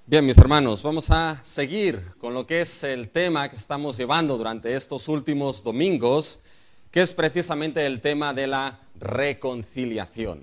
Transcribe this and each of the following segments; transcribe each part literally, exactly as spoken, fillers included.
Bien, mis hermanos, vamos a seguir con lo que es el tema que estamos llevando durante estos últimos domingos, que es precisamente el tema de la reconciliación.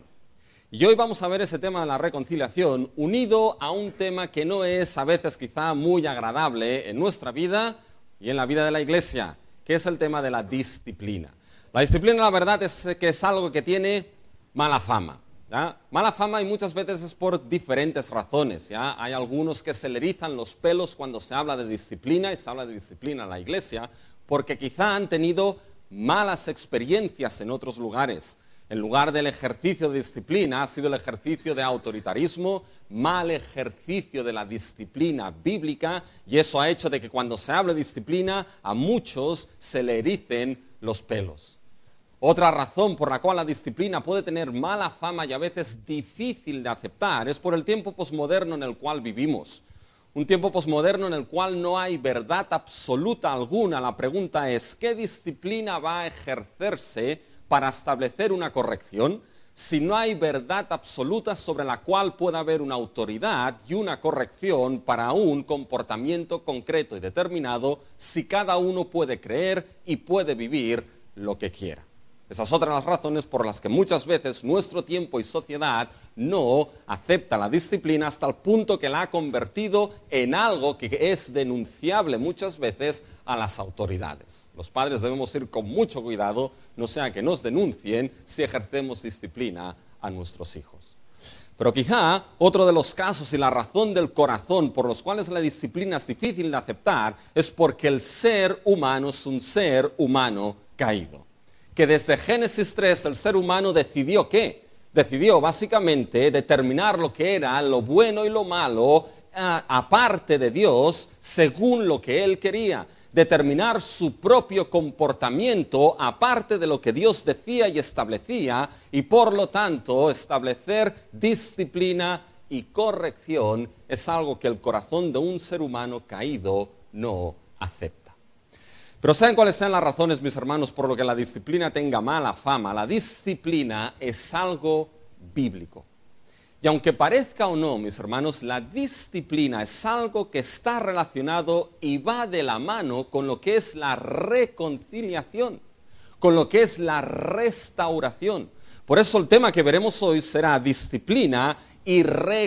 Y hoy vamos a ver ese tema de la reconciliación unido a un tema que no es a veces quizá muy agradable en nuestra vida y en la vida de la iglesia, que es el tema de la disciplina. La disciplina, la verdad, es que es algo que tiene mala fama. ¿Ya? Mala fama y muchas veces es por diferentes razones. ¿ya? Hay algunos que se le erizan los pelos cuando se habla de disciplina y se habla de disciplina en la iglesia porque quizá han tenido malas experiencias en otros lugares. En lugar del ejercicio de disciplina ha sido el ejercicio de autoritarismo, mal ejercicio de la disciplina bíblica, y eso ha hecho de que cuando se habla de disciplina a muchos se le ericen los pelos. Otra razón por la cual la disciplina puede tener mala fama y a veces difícil de aceptar es por el tiempo posmoderno en el cual vivimos. Un tiempo posmoderno en el cual no hay verdad absoluta alguna. La pregunta es, ¿qué disciplina va a ejercerse para establecer una corrección si no hay verdad absoluta sobre la cual pueda haber una autoridad y una corrección para un comportamiento concreto y determinado si cada uno puede creer y puede vivir lo que quiera? Esas son otras razones por las que muchas veces nuestro tiempo y sociedad no acepta la disciplina hasta el punto que la ha convertido en algo que es denunciable muchas veces a las autoridades. Los padres debemos ir con mucho cuidado, no sea que nos denuncien si ejercemos disciplina a nuestros hijos. Pero quizá otro de los casos y la razón del corazón por los cuales la disciplina es difícil de aceptar es porque el ser humano es un ser humano caído. Que desde Génesis tres el ser humano decidió ¿qué? Decidió básicamente determinar lo que era lo bueno y lo malo a, aparte de Dios según lo que él quería. Determinar su propio comportamiento aparte de lo que Dios decía y establecía y por lo tanto establecer disciplina y corrección es algo que el corazón de un ser humano caído no acepta. Pero ¿saben cuáles son las razones, mis hermanos, por lo que la disciplina tenga mala fama? La disciplina es algo bíblico. Y aunque parezca o no, mis hermanos, la disciplina es algo que está relacionado y va de la mano con lo que es la reconciliación, con lo que es la restauración. Por eso el tema que veremos hoy será disciplina y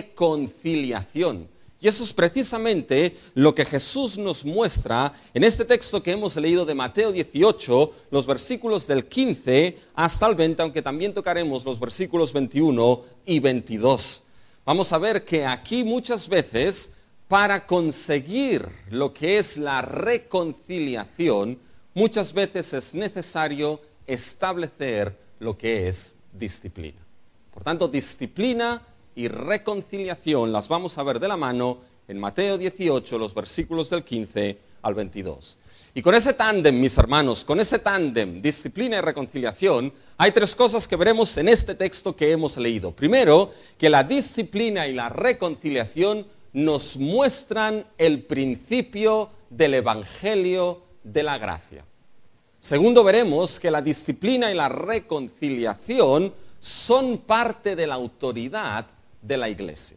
reconciliación. Y eso es precisamente lo que Jesús nos muestra en este texto que hemos leído de Mateo dieciocho, los versículos del quince hasta el veinte, aunque también tocaremos los versículos veintiuno y veintidós. Vamos a ver que aquí muchas veces, para conseguir lo que es la reconciliación, muchas veces es necesario establecer lo que es disciplina. Por tanto, disciplina y reconciliación las vamos a ver de la mano en Mateo dieciocho, los versículos del quince al veintidós. Y con ese tándem, mis hermanos, con ese tándem, disciplina y reconciliación, hay tres cosas que veremos en este texto que hemos leído. Primero, que la disciplina y la reconciliación nos muestran el principio del Evangelio de la gracia. Segundo, veremos que la disciplina y la reconciliación son parte de la autoridad de la iglesia.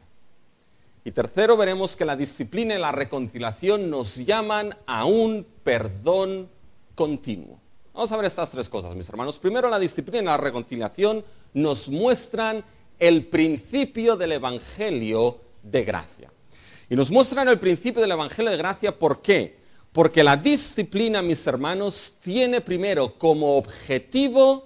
Y tercero, veremos que la disciplina y la reconciliación nos llaman a un perdón continuo. Vamos a ver estas tres cosas, mis hermanos. Primero, la disciplina y la reconciliación nos muestran el principio del Evangelio de gracia. Y nos muestran el principio del Evangelio de gracia, ¿por qué? Porque la disciplina, mis hermanos, tiene primero como objetivo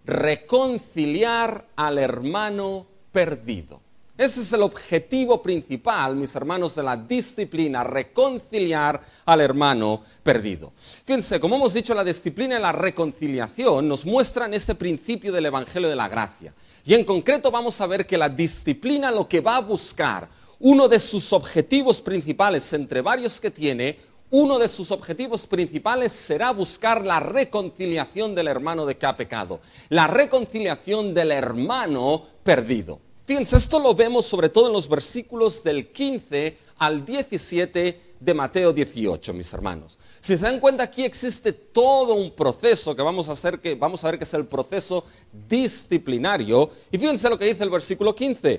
reconciliar al hermano perdido. Ese es el objetivo principal, mis hermanos, de la disciplina, reconciliar al hermano perdido. Fíjense, como hemos dicho, la disciplina y la reconciliación nos muestran ese principio del Evangelio de la gracia. Y en concreto vamos a ver que la disciplina lo que va a buscar, uno de sus objetivos principales, entre varios que tiene, uno de sus objetivos principales será buscar la reconciliación del hermano de que ha pecado, la reconciliación del hermano perdido. Fíjense, esto lo vemos sobre todo en los versículos del quince al diecisiete de Mateo dieciocho, mis hermanos. Si se dan cuenta, aquí existe todo un proceso que vamos a, hacer que vamos a ver que es el proceso disciplinario. Y fíjense lo que dice el versículo quince.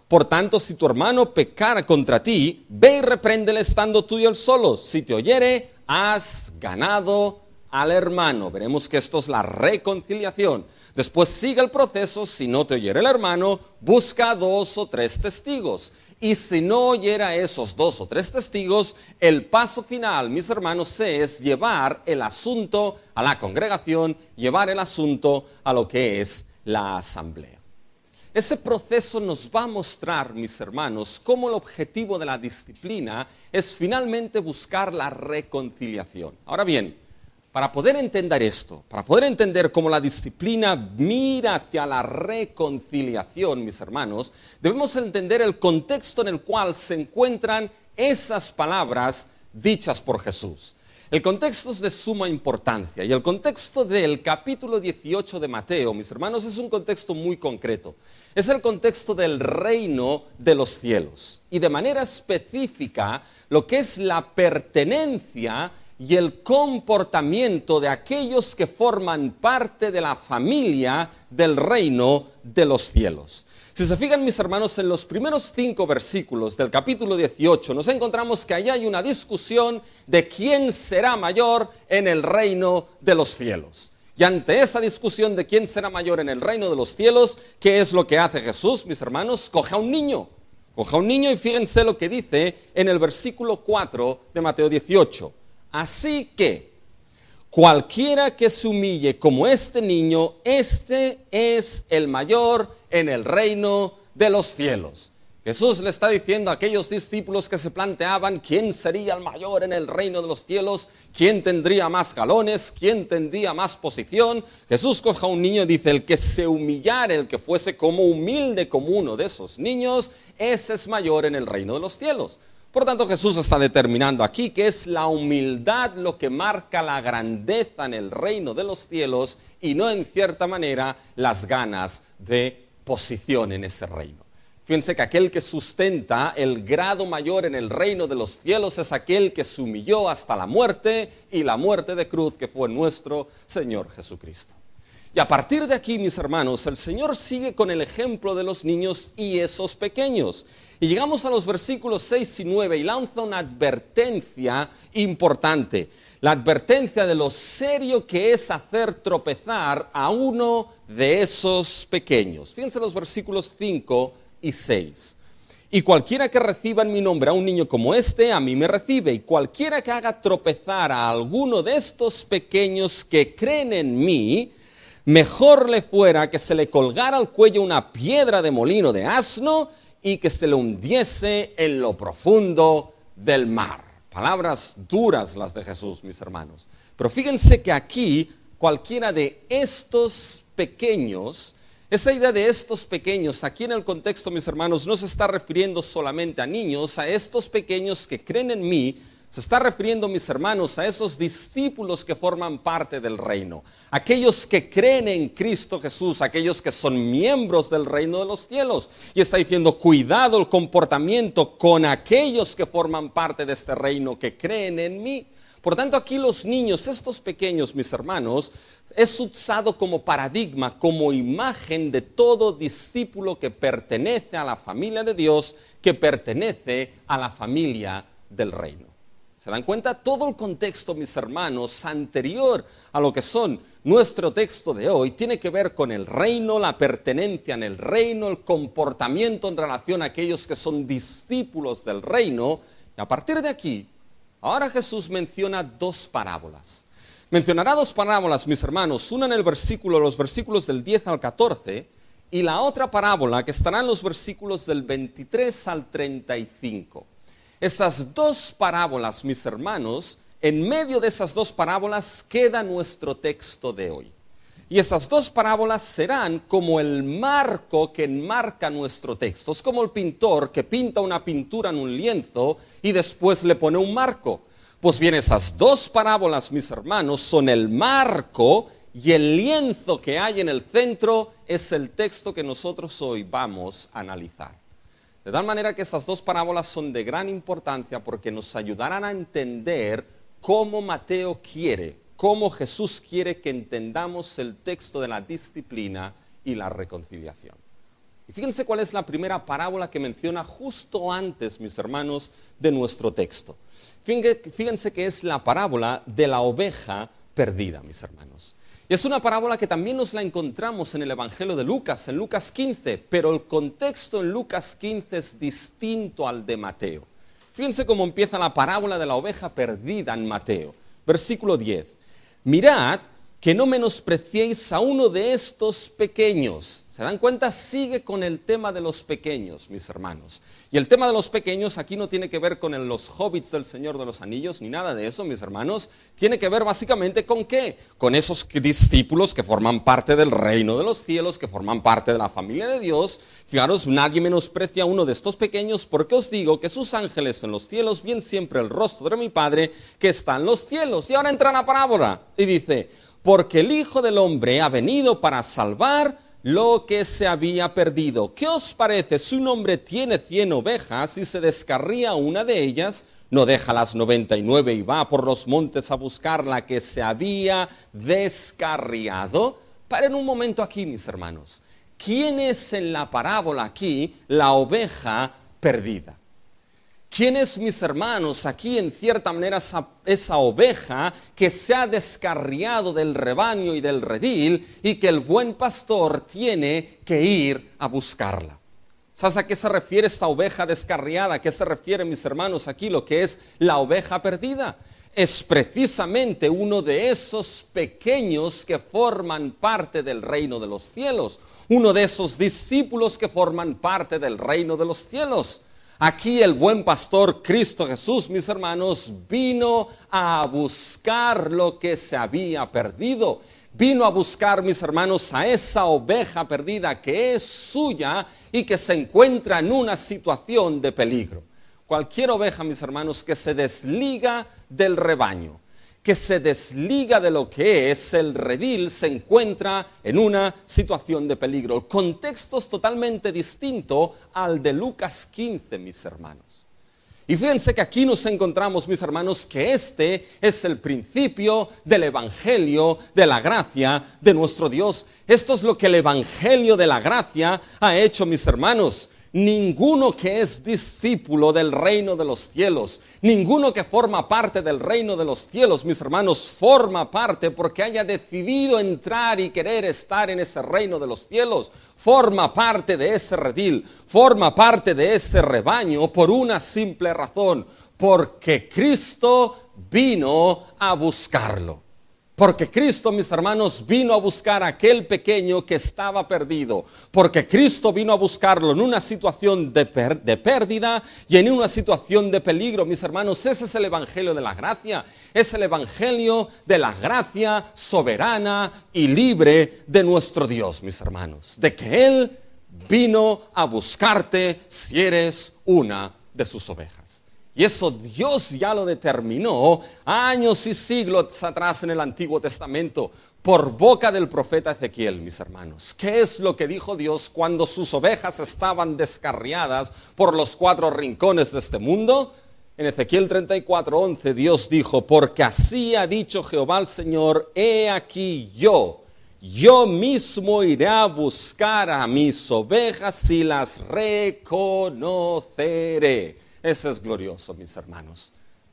Por tanto, si tu hermano pecara contra ti, ve y repréndele estando tú y él solos. Si te oyere, has ganado al hermano. Veremos que esto es la reconciliación. Después sigue el proceso. Si no te oyere el hermano, busca dos o tres testigos. Y si no oyera a esos dos o tres testigos, el paso final, mis hermanos, es llevar el asunto a la congregación, llevar el asunto a lo que es la asamblea. Ese proceso nos va a mostrar, mis hermanos, cómo el objetivo de la disciplina es finalmente buscar la reconciliación. Ahora bien, para poder entender esto, para poder entender cómo la disciplina mira hacia la reconciliación, mis hermanos, debemos entender el contexto en el cual se encuentran esas palabras dichas por Jesús. El contexto es de suma importancia y el contexto del capítulo dieciocho de Mateo, mis hermanos, es un contexto muy concreto. Es el contexto del reino de los cielos y de manera específica lo que es la pertenencia y el comportamiento de aquellos que forman parte de la familia del reino de los cielos. Si se fijan, mis hermanos, en los primeros cinco versículos del capítulo dieciocho, nos encontramos que allá hay una discusión de quién será mayor en el reino de los cielos. Y ante esa discusión de quién será mayor en el reino de los cielos, ¿qué es lo que hace Jesús, mis hermanos? Coge a un niño. Coge a un niño y fíjense lo que dice en el versículo cuatro de Mateo dieciocho. Así que cualquiera que se humille como este niño, este es el mayor en el reino de los cielos. Jesús le está diciendo a aquellos discípulos que se planteaban quién sería el mayor en el reino de los cielos, quién tendría más galones, quién tendría más posición. Jesús coge a un niño y dice, el que se humillare, el que fuese como humilde como uno de esos niños, ese es mayor en el reino de los cielos. Por tanto, Jesús está determinando aquí que es la humildad lo que marca la grandeza en el reino de los cielos y no en cierta manera las ganas de posición en ese reino. Fíjense que aquel que sustenta el grado mayor en el reino de los cielos es aquel que se humilló hasta la muerte y la muerte de cruz que fue nuestro Señor Jesucristo. Y a partir de aquí, mis hermanos, el Señor sigue con el ejemplo de los niños y esos pequeños. Y llegamos a los versículos seis y nueve y lanza una advertencia importante. La advertencia de lo serio que es hacer tropezar a uno de esos pequeños. Fíjense los versículos cinco y seis. Y cualquiera que reciba en mi nombre a un niño como este, a mí me recibe. Y cualquiera que haga tropezar a alguno de estos pequeños que creen en mí, mejor le fuera que se le colgara al cuello una piedra de molino de asno y que se le hundiese en lo profundo del mar. Palabras duras las de Jesús, mis hermanos. Pero fíjense que aquí cualquiera de estos pequeños, esa idea de estos pequeños, aquí en el contexto, mis hermanos, no se está refiriendo solamente a niños, a estos pequeños que creen en mí. Se está refiriendo, mis hermanos, a esos discípulos que forman parte del reino, aquellos que creen en Cristo Jesús, aquellos que son miembros del reino de los cielos. Y está diciendo, cuidado el comportamiento con aquellos que forman parte de este reino, que creen en mí. Por tanto, aquí los niños, estos pequeños, mis hermanos, es usado como paradigma, como imagen de todo discípulo que pertenece a la familia de Dios, que pertenece a la familia del reino. ¿Se dan cuenta? Todo el contexto, mis hermanos, anterior a lo que son nuestro texto de hoy, tiene que ver con el reino, la pertenencia en el reino, el comportamiento en relación a aquellos que son discípulos del reino. Y a partir de aquí, ahora Jesús menciona dos parábolas. Mencionará dos parábolas, mis hermanos, una en el versículo, los versículos del diez al catorce, y la otra parábola que estará en los versículos del veintitrés al treinta y cinco. Esas dos parábolas, mis hermanos, en medio de esas dos parábolas queda nuestro texto de hoy. Y esas dos parábolas serán como el marco que enmarca nuestro texto. Es como el pintor que pinta una pintura en un lienzo y después le pone un marco. Pues bien, esas dos parábolas, mis hermanos, son el marco y el lienzo que hay en el centro es el texto que nosotros hoy vamos a analizar. De tal manera que esas dos parábolas son de gran importancia porque nos ayudarán a entender cómo Mateo quiere, cómo Jesús quiere que entendamos el texto de la disciplina y la reconciliación. Y fíjense cuál es la primera parábola que menciona justo antes, mis hermanos, de nuestro texto. Fíjense que es la parábola de la oveja perdida, mis hermanos. Y es una parábola que también nos la encontramos en el Evangelio de Lucas, en Lucas quince, pero el contexto en Lucas quince es distinto al de Mateo. Fíjense cómo empieza la parábola de la oveja perdida en Mateo. Versículo diez. Mirad que no menospreciéis a uno de estos pequeños. ¿Se dan cuenta? Sigue con el tema de los pequeños, mis hermanos. Y el tema de los pequeños aquí no tiene que ver con el, los hobbits del Señor de los Anillos, ni nada de eso, mis hermanos. Tiene que ver básicamente con ¿qué? Con esos discípulos que forman parte del reino de los cielos, que forman parte de la familia de Dios. Fijaros, nadie menosprecia a uno de estos pequeños, porque os digo que sus ángeles en los cielos ven siempre el rostro de mi Padre que está en los cielos. Y ahora entra la parábola y dice: porque el Hijo del Hombre ha venido para salvar lo que se había perdido. ¿Qué os parece? Si un hombre tiene cien ovejas y se descarría una de ellas, no deja las noventa y nueve y va por los montes a buscar la que se había descarriado. Paren un momento aquí, mis hermanos. ¿Quién es en la parábola aquí la oveja perdida? ¿Quién es, mis hermanos, aquí en cierta manera esa, esa oveja que se ha descarriado del rebaño y del redil y que el buen pastor tiene que ir a buscarla? ¿Sabes a qué se refiere esta oveja descarriada? ¿A qué se refiere, mis hermanos, aquí lo que es la oveja perdida? Es precisamente uno de esos pequeños que forman parte del reino de los cielos, uno de esos discípulos que forman parte del reino de los cielos. Aquí el buen pastor Cristo Jesús, mis hermanos, vino a buscar lo que se había perdido. Vino a buscar, mis hermanos, a esa oveja perdida que es suya y que se encuentra en una situación de peligro. Cualquier oveja, mis hermanos, que se desliga del rebaño, que se desliga de lo que es el redil, se encuentra en una situación de peligro. El contexto es totalmente distinto al de Lucas quince, mis hermanos. Y fíjense que aquí nos encontramos, mis hermanos, que este es el principio del evangelio de la gracia de nuestro Dios. Esto es lo que el evangelio de la gracia ha hecho, mis hermanos. Ninguno que es discípulo del reino de los cielos, ninguno que forma parte del reino de los cielos, mis hermanos, forma parte porque haya decidido entrar y querer estar en ese reino de los cielos. Forma parte de ese redil, forma parte de ese rebaño por una simple razón: porque Cristo vino a buscarlo. Porque Cristo, mis hermanos, vino a buscar a aquel pequeño que estaba perdido. Porque Cristo vino a buscarlo en una situación de, per- de pérdida y en una situación de peligro, mis hermanos. Ese es el evangelio de la gracia. Es el evangelio de la gracia soberana y libre de nuestro Dios, mis hermanos. De que Él vino a buscarte si eres una de sus ovejas. Y eso Dios ya lo determinó años y siglos atrás en el Antiguo Testamento por boca del profeta Ezequiel, mis hermanos. ¿Qué es lo que dijo Dios cuando sus ovejas estaban descarriadas por los cuatro rincones de este mundo? En Ezequiel treinta y cuatro, once, Dios dijo: porque así ha dicho Jehová el Señor, he aquí yo, yo mismo iré a buscar a mis ovejas y las reconoceré. Eso es glorioso, mis hermanos.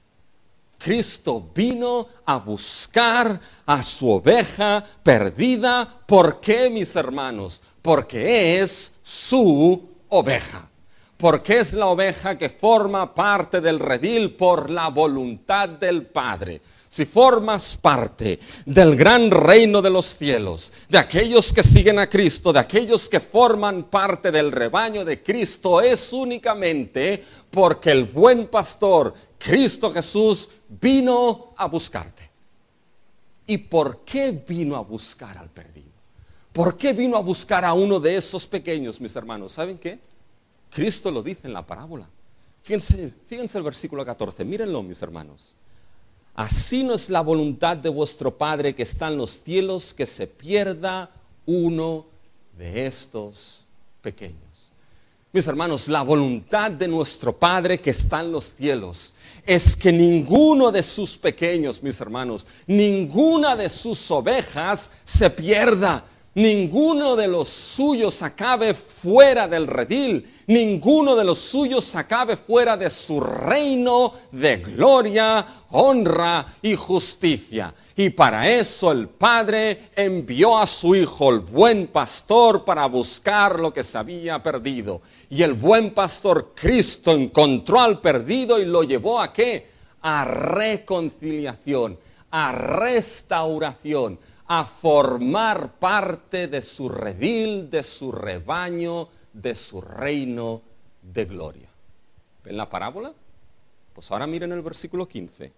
Cristo vino a buscar a su oveja perdida. ¿Por qué, mis hermanos? Porque es su oveja. Porque es la oveja que forma parte del redil por la voluntad del Padre. Si formas parte del gran reino de los cielos, de aquellos que siguen a Cristo, de aquellos que forman parte del rebaño de Cristo, es únicamente porque el buen pastor, Cristo Jesús, vino a buscarte. ¿Y por qué vino a buscar al perdido? ¿Por qué vino a buscar a uno de esos pequeños, mis hermanos? ¿Saben qué? Cristo lo dice en la parábola. Fíjense, fíjense el versículo catorce, mírenlo, mis hermanos. Así no es la voluntad de vuestro Padre que está en los cielos, que se pierda uno de estos pequeños. Mis hermanos, la voluntad de nuestro Padre que está en los cielos es que ninguno de sus pequeños, mis hermanos, ninguna de sus ovejas se pierda. ninguno de los suyos acabe fuera del redil, ninguno de los suyos acabe fuera de su reino de gloria, honra y justicia. Y para eso el Padre envió a su Hijo, el buen pastor, para buscar lo que se había perdido. Y el buen pastor Cristo encontró al perdido y lo llevó ¿a qué? A reconciliación, a restauración, a formar parte de su redil, de su rebaño, de su reino de gloria. ¿Ven la parábola? Pues ahora miren el versículo quince.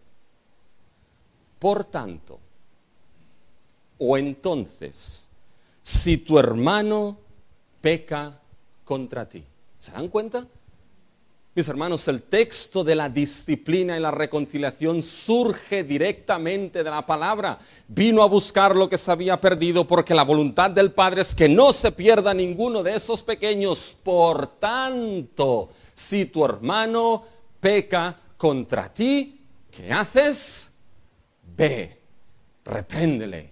Por tanto, o entonces, si tu hermano peca contra ti. ¿Se dan cuenta? Mis hermanos, el texto de la disciplina y la reconciliación surge directamente de la palabra. Vino a buscar lo que se había perdido, porque la voluntad del Padre es que no se pierda ninguno de esos pequeños. Por tanto, si tu hermano peca contra ti, ¿qué haces? Ve, repréndele,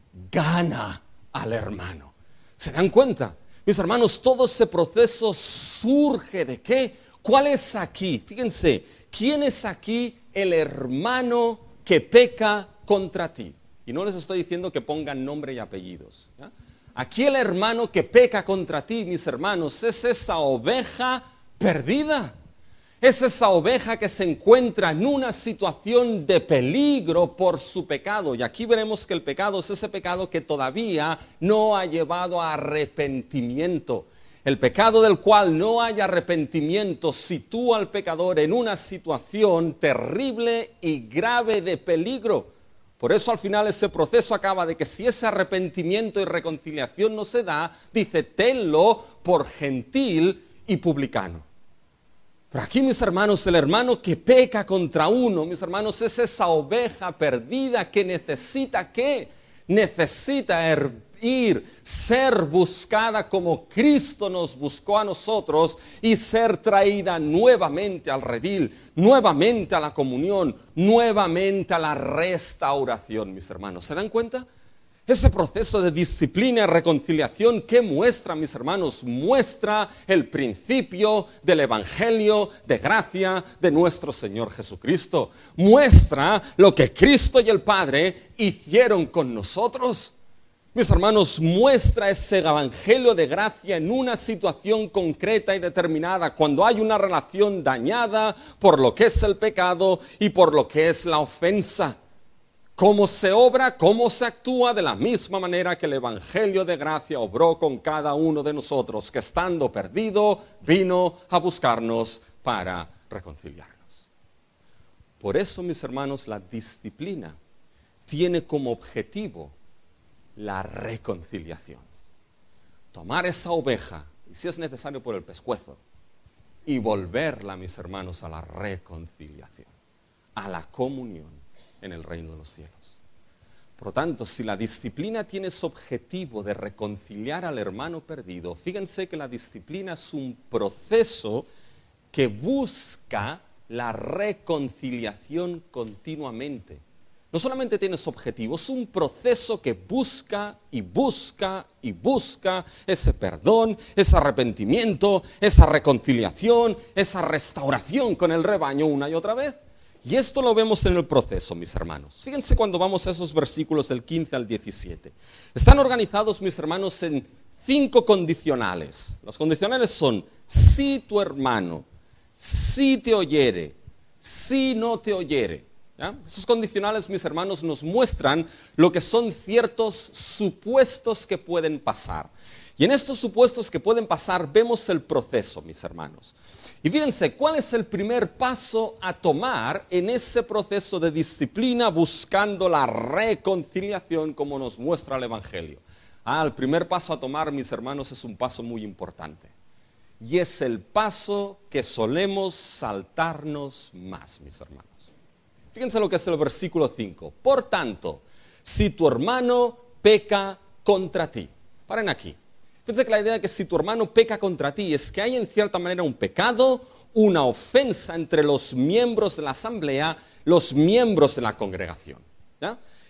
gana al hermano. ¿Se dan cuenta? Mis hermanos, todo ese proceso surge ¿de qué? ¿Cuál es aquí? Fíjense, ¿quién es aquí el hermano que peca contra ti? Y no les estoy diciendo que pongan nombre y apellidos, ¿ya? Aquí el hermano que peca contra ti, mis hermanos, es esa oveja perdida. Es esa oveja que se encuentra en una situación de peligro por su pecado. Y aquí veremos que el pecado es ese pecado que todavía no ha llevado a arrepentimiento. El pecado del cual no hay arrepentimiento sitúa al pecador en una situación terrible y grave de peligro. Por eso al final ese proceso acaba de que si ese arrepentimiento y reconciliación no se da, dice, tenlo por gentil y publicano. Pero aquí, mis hermanos, el hermano que peca contra uno, mis hermanos, es esa oveja perdida que necesita ¿qué? Necesita her- ir, ser buscada como Cristo nos buscó a nosotros y ser traída nuevamente al redil, nuevamente a la comunión, nuevamente a la restauración, mis hermanos. ¿Se dan cuenta? Ese proceso de disciplina y reconciliación, ¿qué muestra, mis hermanos? Muestra el principio del Evangelio de gracia de nuestro Señor Jesucristo. Muestra lo que Cristo y el Padre hicieron con nosotros. Mis hermanos, muestra ese evangelio de gracia en una situación concreta y determinada, cuando hay una relación dañada por lo que es el pecado y por lo que es la ofensa. Cómo se obra, cómo se actúa de la misma manera que el evangelio de gracia obró con cada uno de nosotros, que estando perdido vino a buscarnos para reconciliarnos. Por eso, mis hermanos, la disciplina tiene como objetivo la reconciliación. Tomar esa oveja, y si es necesario por el pescuezo, y volverla, mis hermanos, a la reconciliación, a la comunión en el reino de los cielos. Por lo tanto, si la disciplina tiene ese objetivo de reconciliar al hermano perdido, fíjense que la disciplina es un proceso que busca la reconciliación continuamente. No solamente tiene ese objetivo, es un proceso que busca y busca y busca ese perdón, ese arrepentimiento, esa reconciliación, esa restauración con el rebaño una y otra vez. Y esto lo vemos en el proceso, mis hermanos. Fíjense cuando vamos a esos versículos del quince al diecisiete. Están organizados, mis hermanos, en cinco condicionales. Los condicionales son: si tu hermano, si te oyere, si no te oyere. ¿Ya? Esos condicionales, mis hermanos, nos muestran lo que son ciertos supuestos que pueden pasar. Y en estos supuestos que pueden pasar vemos el proceso, mis hermanos. Y fíjense, ¿cuál es el primer paso a tomar en ese proceso de disciplina buscando la reconciliación como nos muestra el Evangelio? Ah, el primer paso a tomar, mis hermanos, es un paso muy importante. Y es el paso que solemos saltarnos más, mis hermanos. Fíjense lo que es el versículo cinco. Por tanto, si tu hermano peca contra ti. Paren aquí. Fíjense que la idea de que si tu hermano peca contra ti es que hay en cierta manera un pecado, una ofensa entre los miembros de la asamblea, los miembros de la congregación. ¿Ya?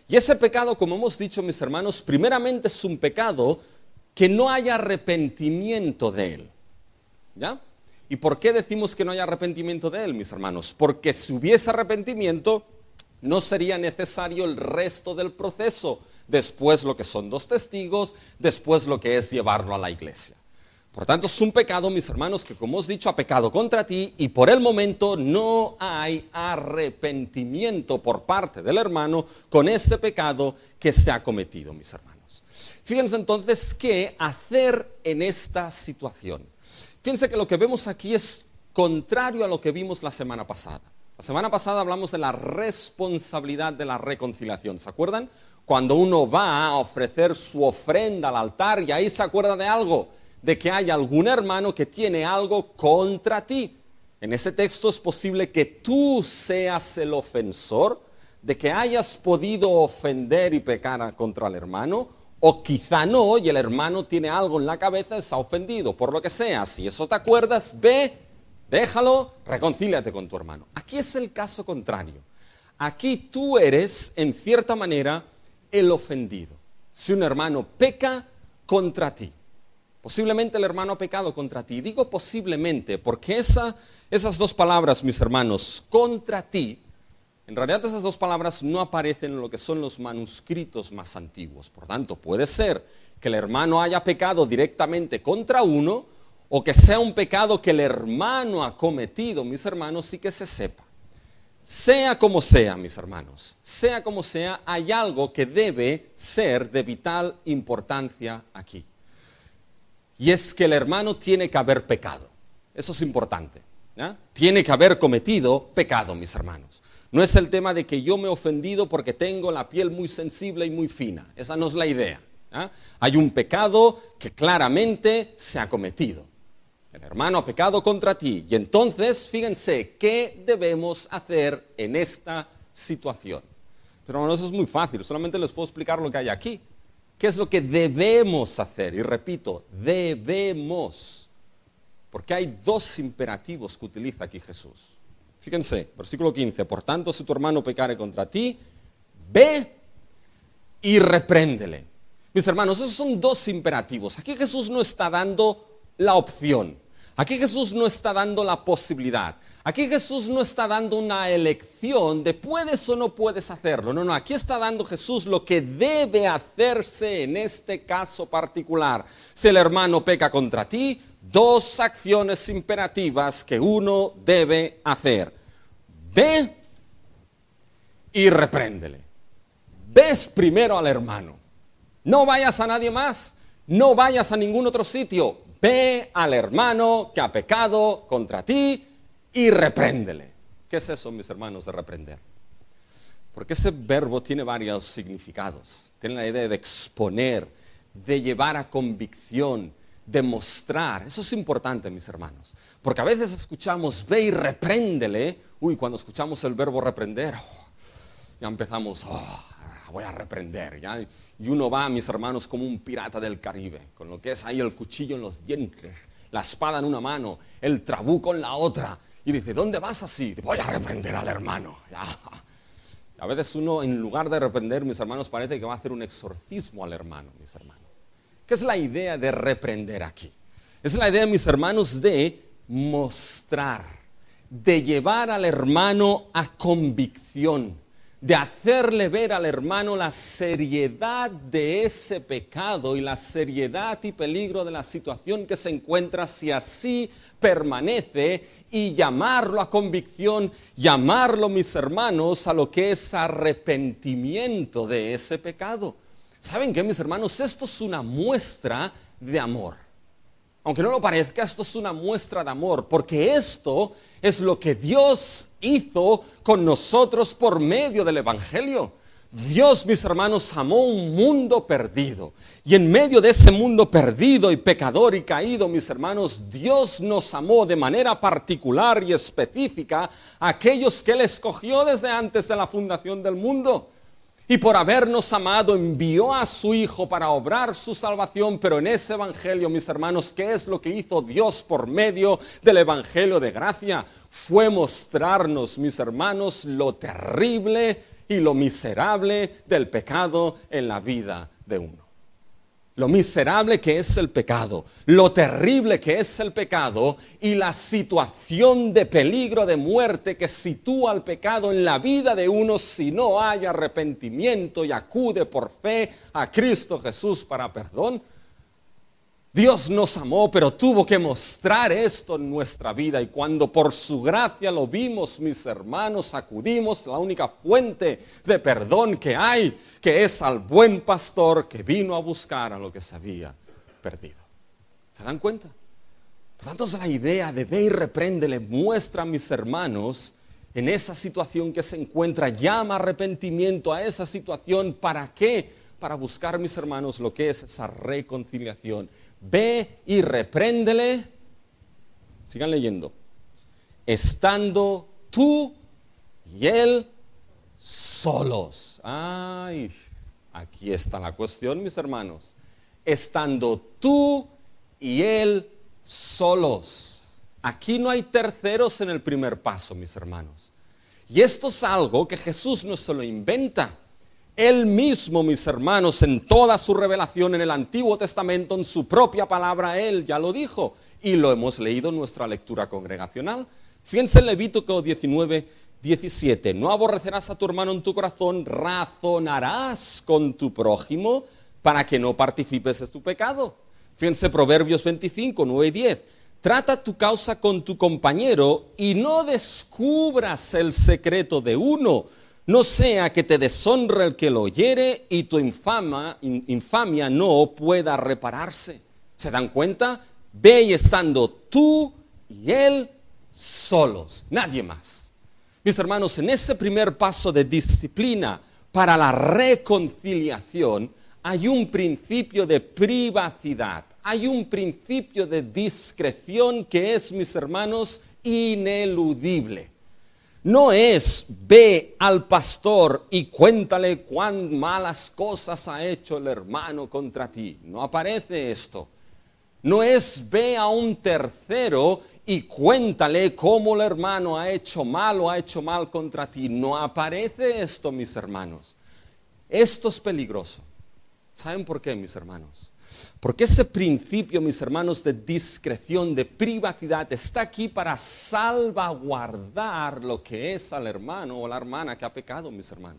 Y ese pecado, como hemos dicho, mis hermanos, primeramente es un pecado que no hay arrepentimiento de él. ¿Ya? ¿Y por qué decimos que no hay arrepentimiento de él, mis hermanos? Porque si hubiese arrepentimiento, no sería necesario el resto del proceso. Después lo que son dos testigos, después lo que es llevarlo a la iglesia. Por tanto, es un pecado, mis hermanos, que como os he dicho, ha pecado contra ti y por el momento no hay arrepentimiento por parte del hermano con ese pecado que se ha cometido, mis hermanos. Fíjense entonces qué hacer en esta situación. Fíjense que lo que vemos aquí es contrario a lo que vimos la semana pasada. La semana pasada hablamos de la responsabilidad de la reconciliación, ¿se acuerdan? Cuando uno va a ofrecer su ofrenda al altar y ahí se acuerda de algo, de que hay algún hermano que tiene algo contra ti. En ese texto es posible que tú seas el ofensor, de que hayas podido ofender y pecar contra el hermano, o quizá no, y el hermano tiene algo en la cabeza y se ha ofendido, por lo que sea. Si eso te acuerdas, ve, déjalo, reconcíliate con tu hermano. Aquí es el caso contrario. Aquí tú eres, en cierta manera, el ofendido. Si un hermano peca contra ti, posiblemente el hermano ha pecado contra ti. Digo posiblemente porque esa, esas dos palabras, mis hermanos, contra ti, en realidad esas dos palabras no aparecen en lo que son los manuscritos más antiguos. Por tanto, puede ser que el hermano haya pecado directamente contra uno o que sea un pecado que el hermano ha cometido, mis hermanos, y que se sepa. Sea como sea, mis hermanos, sea como sea, hay algo que debe ser de vital importancia aquí. Y es que el hermano tiene que haber pecado. Eso es importante. ¿Ya? Tiene que haber cometido pecado, mis hermanos. No es el tema de que yo me he ofendido porque tengo la piel muy sensible y muy fina. Esa no es la idea. ¿Ya? Hay un pecado que claramente se ha cometido. El hermano ha pecado contra ti. Y entonces, fíjense, ¿qué debemos hacer en esta situación? Pero hermanos, eso es muy fácil. Solamente les puedo explicar lo que hay aquí. ¿Qué es lo que debemos hacer? Y repito, debemos. Porque hay dos imperativos que utiliza aquí Jesús. Fíjense, versículo quince. Por tanto, si tu hermano pecare contra ti, ve y repréndele. Mis hermanos, esos son dos imperativos. Aquí Jesús no está dando la opción. Aquí Jesús no está dando la posibilidad. Aquí Jesús no está dando una elección de puedes o no puedes hacerlo. No, no, aquí está dando Jesús lo que debe hacerse en este caso particular. Si el hermano peca contra ti, dos acciones imperativas que uno debe hacer. Ve y repréndele. Ves primero al hermano. No vayas a nadie más. No vayas a ningún otro sitio. Ve al hermano que ha pecado contra ti y repréndele. ¿Qué es eso, mis hermanos, de reprender? Porque ese verbo tiene varios significados. Tiene la idea de exponer, de llevar a convicción, de mostrar. Eso es importante, mis hermanos. Porque a veces escuchamos, ve y repréndele. Uy, cuando escuchamos el verbo reprender, oh, ya empezamos, oh, voy a reprender, ¿ya? Y uno va, mis hermanos, como un pirata del Caribe, con lo que es ahí el cuchillo en los dientes, la espada en una mano, el trabuco en la otra, y dice, ¿dónde vas así? Voy a reprender al hermano. ¿Ya? A veces uno, en lugar de reprender, mis hermanos, parece que va a hacer un exorcismo al hermano, mis hermanos. ¿Qué es la idea de reprender aquí? Es la idea, mis hermanos, de mostrar, de llevar al hermano a convicción, de hacerle ver al hermano la seriedad de ese pecado y la seriedad y peligro de la situación que se encuentra si así permanece y llamarlo a convicción, llamarlo, mis hermanos, a lo que es arrepentimiento de ese pecado. ¿Saben qué, mis hermanos? Esto es una muestra de amor. Aunque no lo parezca, esto es una muestra de amor, porque esto es lo que Dios hizo con nosotros por medio del Evangelio. Dios, mis hermanos, amó un mundo perdido. Y en medio de ese mundo perdido y pecador y caído, mis hermanos, Dios nos amó de manera particular y específica a aquellos que Él escogió desde antes de la fundación del mundo. Y por habernos amado envió a su Hijo para obrar su salvación, pero en ese Evangelio, mis hermanos, ¿qué es lo que hizo Dios por medio del Evangelio de gracia? Fue mostrarnos, mis hermanos, lo terrible y lo miserable del pecado en la vida de uno. Lo miserable que es el pecado, lo terrible que es el pecado y la situación de peligro de muerte que sitúa al pecado en la vida de uno si no hay arrepentimiento y acude por fe a Cristo Jesús para perdón. Dios nos amó, pero tuvo que mostrar esto en nuestra vida, y cuando por su gracia lo vimos, mis hermanos, acudimos a la única fuente de perdón que hay, que es al buen pastor que vino a buscar a lo que se había perdido. ¿Se dan cuenta? Por tanto, es la idea de ve y repréndele, muestra a mis hermanos en esa situación que se encuentra, llama arrepentimiento a esa situación. ¿Para qué? Para buscar, mis hermanos, lo que es esa reconciliación. Ve y repréndele, sigan leyendo, estando tú y él solos. Ay, aquí está la cuestión, mis hermanos. Estando tú y él solos. Aquí no hay terceros en el primer paso, mis hermanos. Y esto es algo que Jesús no se lo inventa. Él mismo, mis hermanos, en toda su revelación en el Antiguo Testamento, en su propia palabra, Él ya lo dijo. Y lo hemos leído en nuestra lectura congregacional. Fíjense en Levítico diecinueve, diecisiete. No aborrecerás a tu hermano en tu corazón, razonarás con tu prójimo para que no participes de su pecado. Fíjense Proverbios veinticinco, nueve y diez. Trata tu causa con tu compañero y no descubras el secreto de uno. No sea que te deshonre el que lo oyere y tu infama, infamia no pueda repararse. ¿Se dan cuenta? Ve y estando tú y él solos, nadie más. Mis hermanos, en ese primer paso de disciplina para la reconciliación hay un principio de privacidad, hay un principio de discreción que es, mis hermanos, ineludible. No es ve al pastor y cuéntale cuán malas cosas ha hecho el hermano contra ti. No aparece esto. No es ve a un tercero y cuéntale cómo el hermano ha hecho mal o ha hecho mal contra ti. No aparece esto, mis hermanos. Esto es peligroso. ¿Saben por qué, mis hermanos? Porque ese principio, mis hermanos, de discreción, de privacidad, está aquí para salvaguardar lo que es al hermano o la hermana que ha pecado, mis hermanos.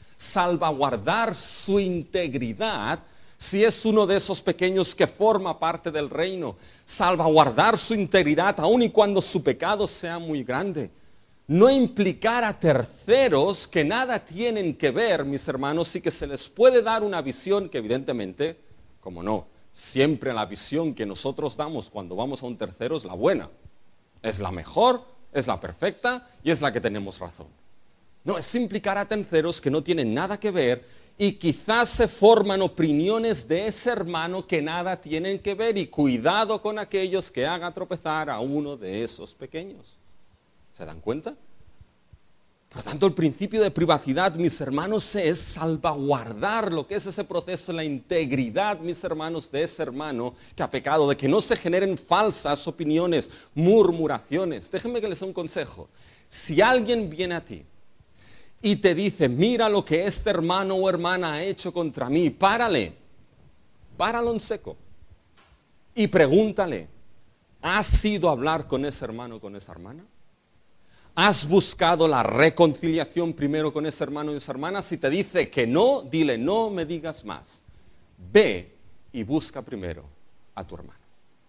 Salvaguardar su integridad si es uno de esos pequeños que forma parte del reino. Salvaguardar su integridad aun y cuando su pecado sea muy grande. No implicar a terceros que nada tienen que ver, mis hermanos, y que se les puede dar una visión que evidentemente, como no, siempre la visión que nosotros damos cuando vamos a un tercero es la buena, es la mejor, es la perfecta y es la que tenemos razón. No, es implicar a terceros que no tienen nada que ver y quizás se forman opiniones de ese hermano que nada tienen que ver, y cuidado con aquellos que hagan tropezar a uno de esos pequeños. ¿Se dan cuenta? Por tanto, el principio de privacidad, mis hermanos, es salvaguardar lo que es ese proceso, la integridad, mis hermanos, de ese hermano que ha pecado, de que no se generen falsas opiniones, murmuraciones. Déjenme que les dé un consejo. Si alguien viene a ti y te dice, mira lo que este hermano o hermana ha hecho contra mí, párale, páralo en seco y pregúntale, ¿has ido a hablar con ese hermano o con esa hermana? ¿Has buscado la reconciliación primero con ese hermano y esa hermana? Si te dice que no, dile, no me digas más. Ve y busca primero a tu hermano.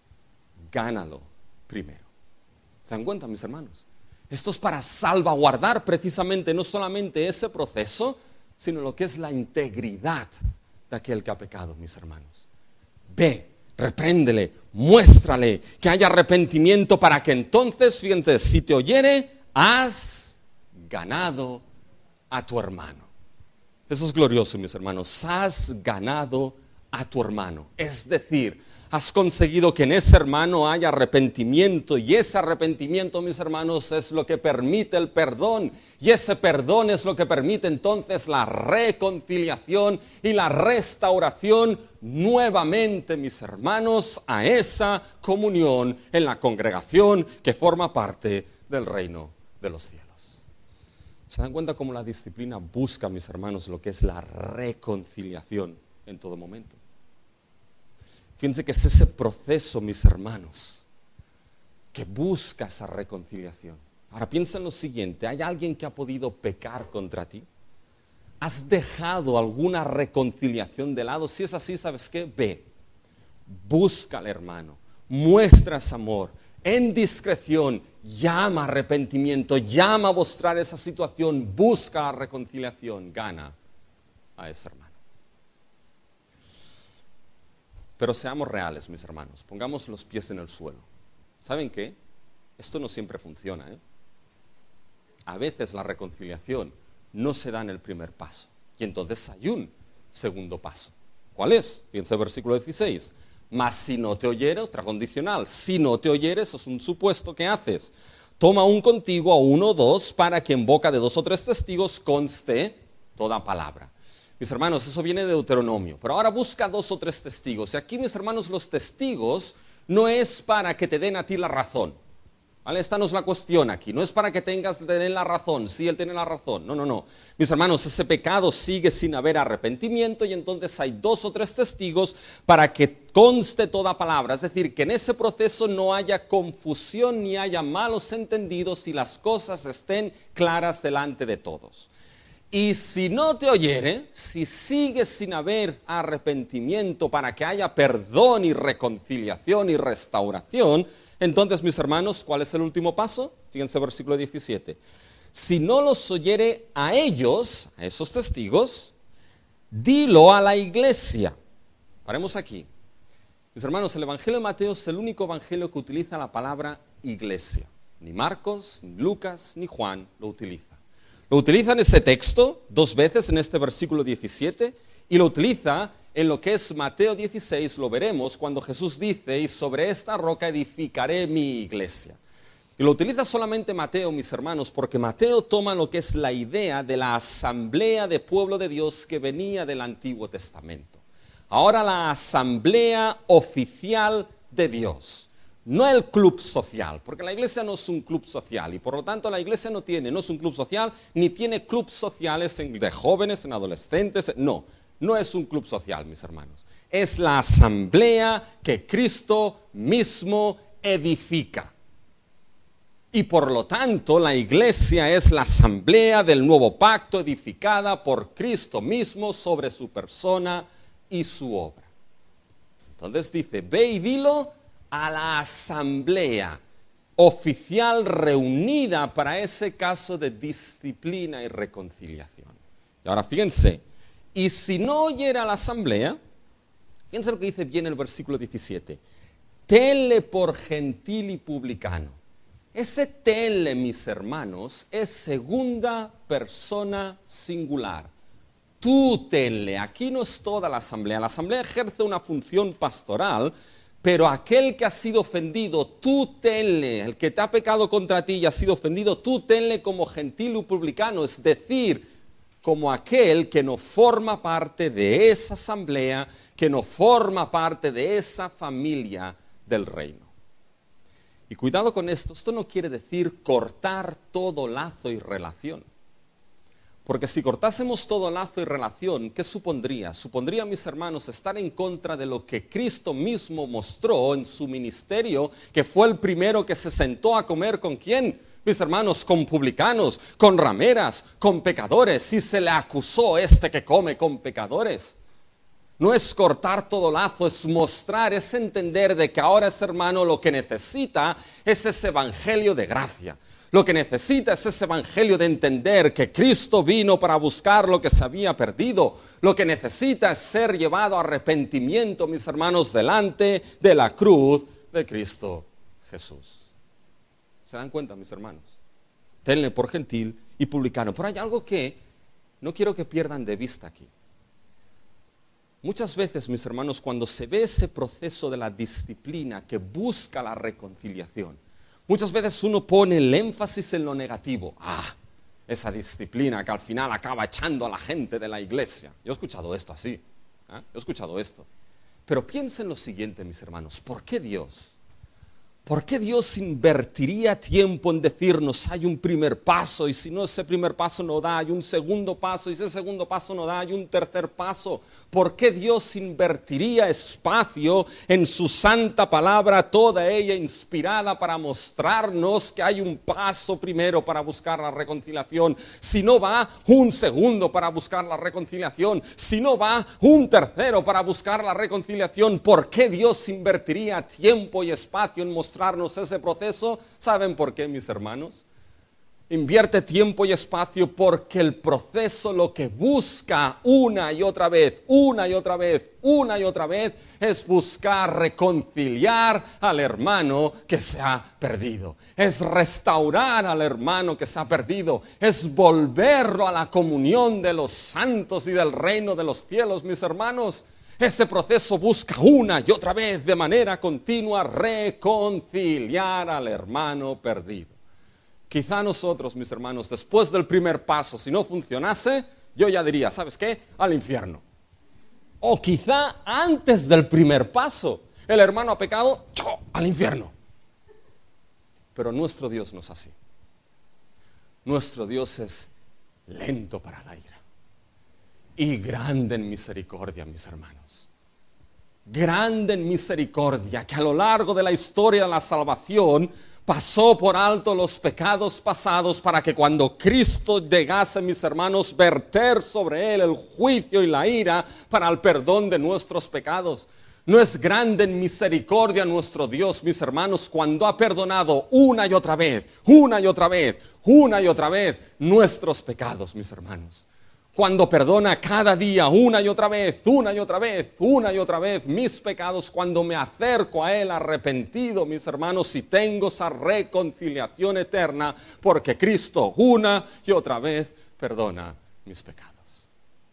Gánalo primero. ¿Se dan cuenta, mis hermanos? Esto es para salvaguardar precisamente no solamente ese proceso, sino lo que es la integridad de aquel que ha pecado, mis hermanos. Ve, repréndele, muéstrale que haya arrepentimiento para que entonces, fíjate, si te oyere, has ganado a tu hermano. Eso es glorioso, mis hermanos. Has ganado a tu hermano. Es decir, has conseguido que en ese hermano haya arrepentimiento, y ese arrepentimiento, mis hermanos, es lo que permite el perdón, y ese perdón es lo que permite entonces la reconciliación y la restauración nuevamente, mis hermanos, a esa comunión en la congregación que forma parte del reino de los cielos. ¿Se dan cuenta cómo la disciplina busca, mis hermanos, lo que es la reconciliación en todo momento? Fíjense que es ese proceso, mis hermanos, que busca esa reconciliación. Ahora piensa en lo siguiente, ¿hay alguien que ha podido pecar contra ti? ¿Has dejado alguna reconciliación de lado? Si es así, ¿sabes qué? Ve, busca al hermano, muestra ese amor, en discreción, llama a arrepentimiento, llama a mostrar esa situación, busca reconciliación, gana a ese hermano. Pero seamos reales, mis hermanos, pongamos los pies en el suelo. ¿Saben qué? Esto no siempre funciona, ¿eh? A veces la reconciliación no se da en el primer paso, y entonces hay un segundo paso. ¿Cuál es? Fíjense el versículo dieciséis. Mas si no te oyeres, otra condicional, si no te oyeres, es un supuesto que haces. Toma un contigo a uno o dos, para que en boca de dos o tres testigos conste toda palabra. Mis hermanos, eso viene de Deuteronomio, pero ahora busca dos o tres testigos. Y aquí, mis hermanos, los testigos no es para que te den a ti la razón, ¿vale? Esta no es la cuestión aquí, no es para que tengas que tener la razón, sí, él tiene la razón, no, no, no. Mis hermanos, ese pecado sigue sin haber arrepentimiento y entonces hay dos o tres testigos para que conste toda palabra, es decir, que en ese proceso no haya confusión ni haya malos entendidos y las cosas estén claras delante de todos. Y si no te oyere, si sigues sin haber arrepentimiento para que haya perdón y reconciliación y restauración, entonces, mis hermanos, ¿cuál es el último paso? Fíjense versículo diecisiete. Si no los oyere a ellos, a esos testigos, dilo a la iglesia. Paremos aquí. Mis hermanos, el Evangelio de Mateo es el único evangelio que utiliza la palabra iglesia. Ni Marcos, ni Lucas, ni Juan lo utiliza. Lo utiliza en ese texto dos veces en este versículo diecisiete y lo utiliza en lo que es Mateo dieciséis, lo veremos cuando Jesús dice, y sobre esta roca edificaré mi iglesia. Y lo utiliza solamente Mateo, mis hermanos, porque Mateo toma lo que es la idea de la asamblea de pueblo de Dios que venía del Antiguo Testamento. Ahora la asamblea oficial de Dios. No el club social, porque la iglesia no es un club social y por lo tanto la iglesia no tiene, no es un club social, ni tiene clubes sociales de jóvenes, en adolescentes, no, no es un club social, mis hermanos. Es la asamblea que Cristo mismo edifica. Y por lo tanto la iglesia es la asamblea del nuevo pacto edificada por Cristo mismo sobre su persona y su obra. Entonces dice, ve y dilo a la asamblea oficial reunida para ese caso de disciplina y reconciliación. Y ahora fíjense, y si no oyera la asamblea, fíjense lo que dice bien el versículo diecisiete, tenle por gentil y publicano. Ese tenle, mis hermanos, es segunda persona singular. Tú tenle, aquí no es toda la asamblea, la asamblea ejerce una función pastoral, pero aquel que ha sido ofendido, tú tenle, el que te ha pecado contra ti y ha sido ofendido, tú tenle como gentil y publicano, es decir, como aquel que no forma parte de esa asamblea, que no forma parte de esa familia del reino. Y cuidado con esto, esto no quiere decir cortar todo lazo y relación. Porque si cortásemos todo lazo y relación, ¿qué supondría? Supondría, mis hermanos, estar en contra de lo que Cristo mismo mostró en su ministerio, que fue el primero que se sentó a comer ¿con quién? Mis hermanos, con publicanos, con rameras, con pecadores. Si se le acusó este que come con pecadores. No es cortar todo lazo, es mostrar, es entender de que ahora ese hermano lo que necesita es ese evangelio de gracia. Lo que necesita es ese evangelio de entender que Cristo vino para buscar lo que se había perdido. Lo que necesita es ser llevado a arrepentimiento, mis hermanos, delante de la cruz de Cristo Jesús. ¿Se dan cuenta, mis hermanos? Tenle por gentil y publicano. Pero hay algo que no quiero que pierdan de vista aquí. Muchas veces, mis hermanos, cuando se ve ese proceso de la disciplina que busca la reconciliación, muchas veces uno pone el énfasis en lo negativo. Ah, esa disciplina que al final acaba echando a la gente de la iglesia. Yo he escuchado esto así. ¿eh? Yo he escuchado esto. Pero piensen lo siguiente, mis hermanos. ¿Por qué Dios? ¿Por qué Dios invertiría tiempo en decirnos hay un primer paso y si no ese primer paso no da, hay un segundo paso y si ese segundo paso no da, hay un tercer paso? ¿Por qué Dios invertiría espacio en su santa palabra, toda ella inspirada para mostrarnos que hay un paso primero para buscar la reconciliación? Si no va, un segundo para buscar la reconciliación. Si no va, un tercero para buscar la reconciliación. ¿Por qué Dios invertiría tiempo y espacio en mostrarnos ese proceso? ¿Saben por qué, mis hermanos? Invierte tiempo y espacio porque el proceso lo que busca una y otra vez, una y otra vez, una y otra vez, es buscar reconciliar al hermano que se ha perdido. Es restaurar al hermano que se ha perdido. Es volverlo a la comunión de los santos y del reino de los cielos, mis hermanos. Ese proceso busca una y otra vez, de manera continua, reconciliar al hermano perdido. Quizá nosotros, mis hermanos, después del primer paso, si no funcionase, yo ya diría, ¿sabes qué? Al infierno. O quizá antes del primer paso, el hermano ha pecado, ¡cho! Al infierno. Pero nuestro Dios no es así. Nuestro Dios es lento para la ira y grande en misericordia, mis hermanos. Grande en misericordia, que a lo largo de la historia de la salvación pasó por alto los pecados pasados para que cuando Cristo llegase, mis hermanos, verter sobre él el juicio y la ira para el perdón de nuestros pecados. ¿No es grande en misericordia nuestro Dios, mis hermanos, cuando ha perdonado una y otra vez, una y otra vez, una y otra vez nuestros pecados, mis hermanos? Cuando perdona cada día, una y otra vez, una y otra vez, una y otra vez mis pecados, cuando me acerco a Él arrepentido, mis hermanos, y tengo esa reconciliación eterna, porque Cristo una y otra vez perdona mis pecados.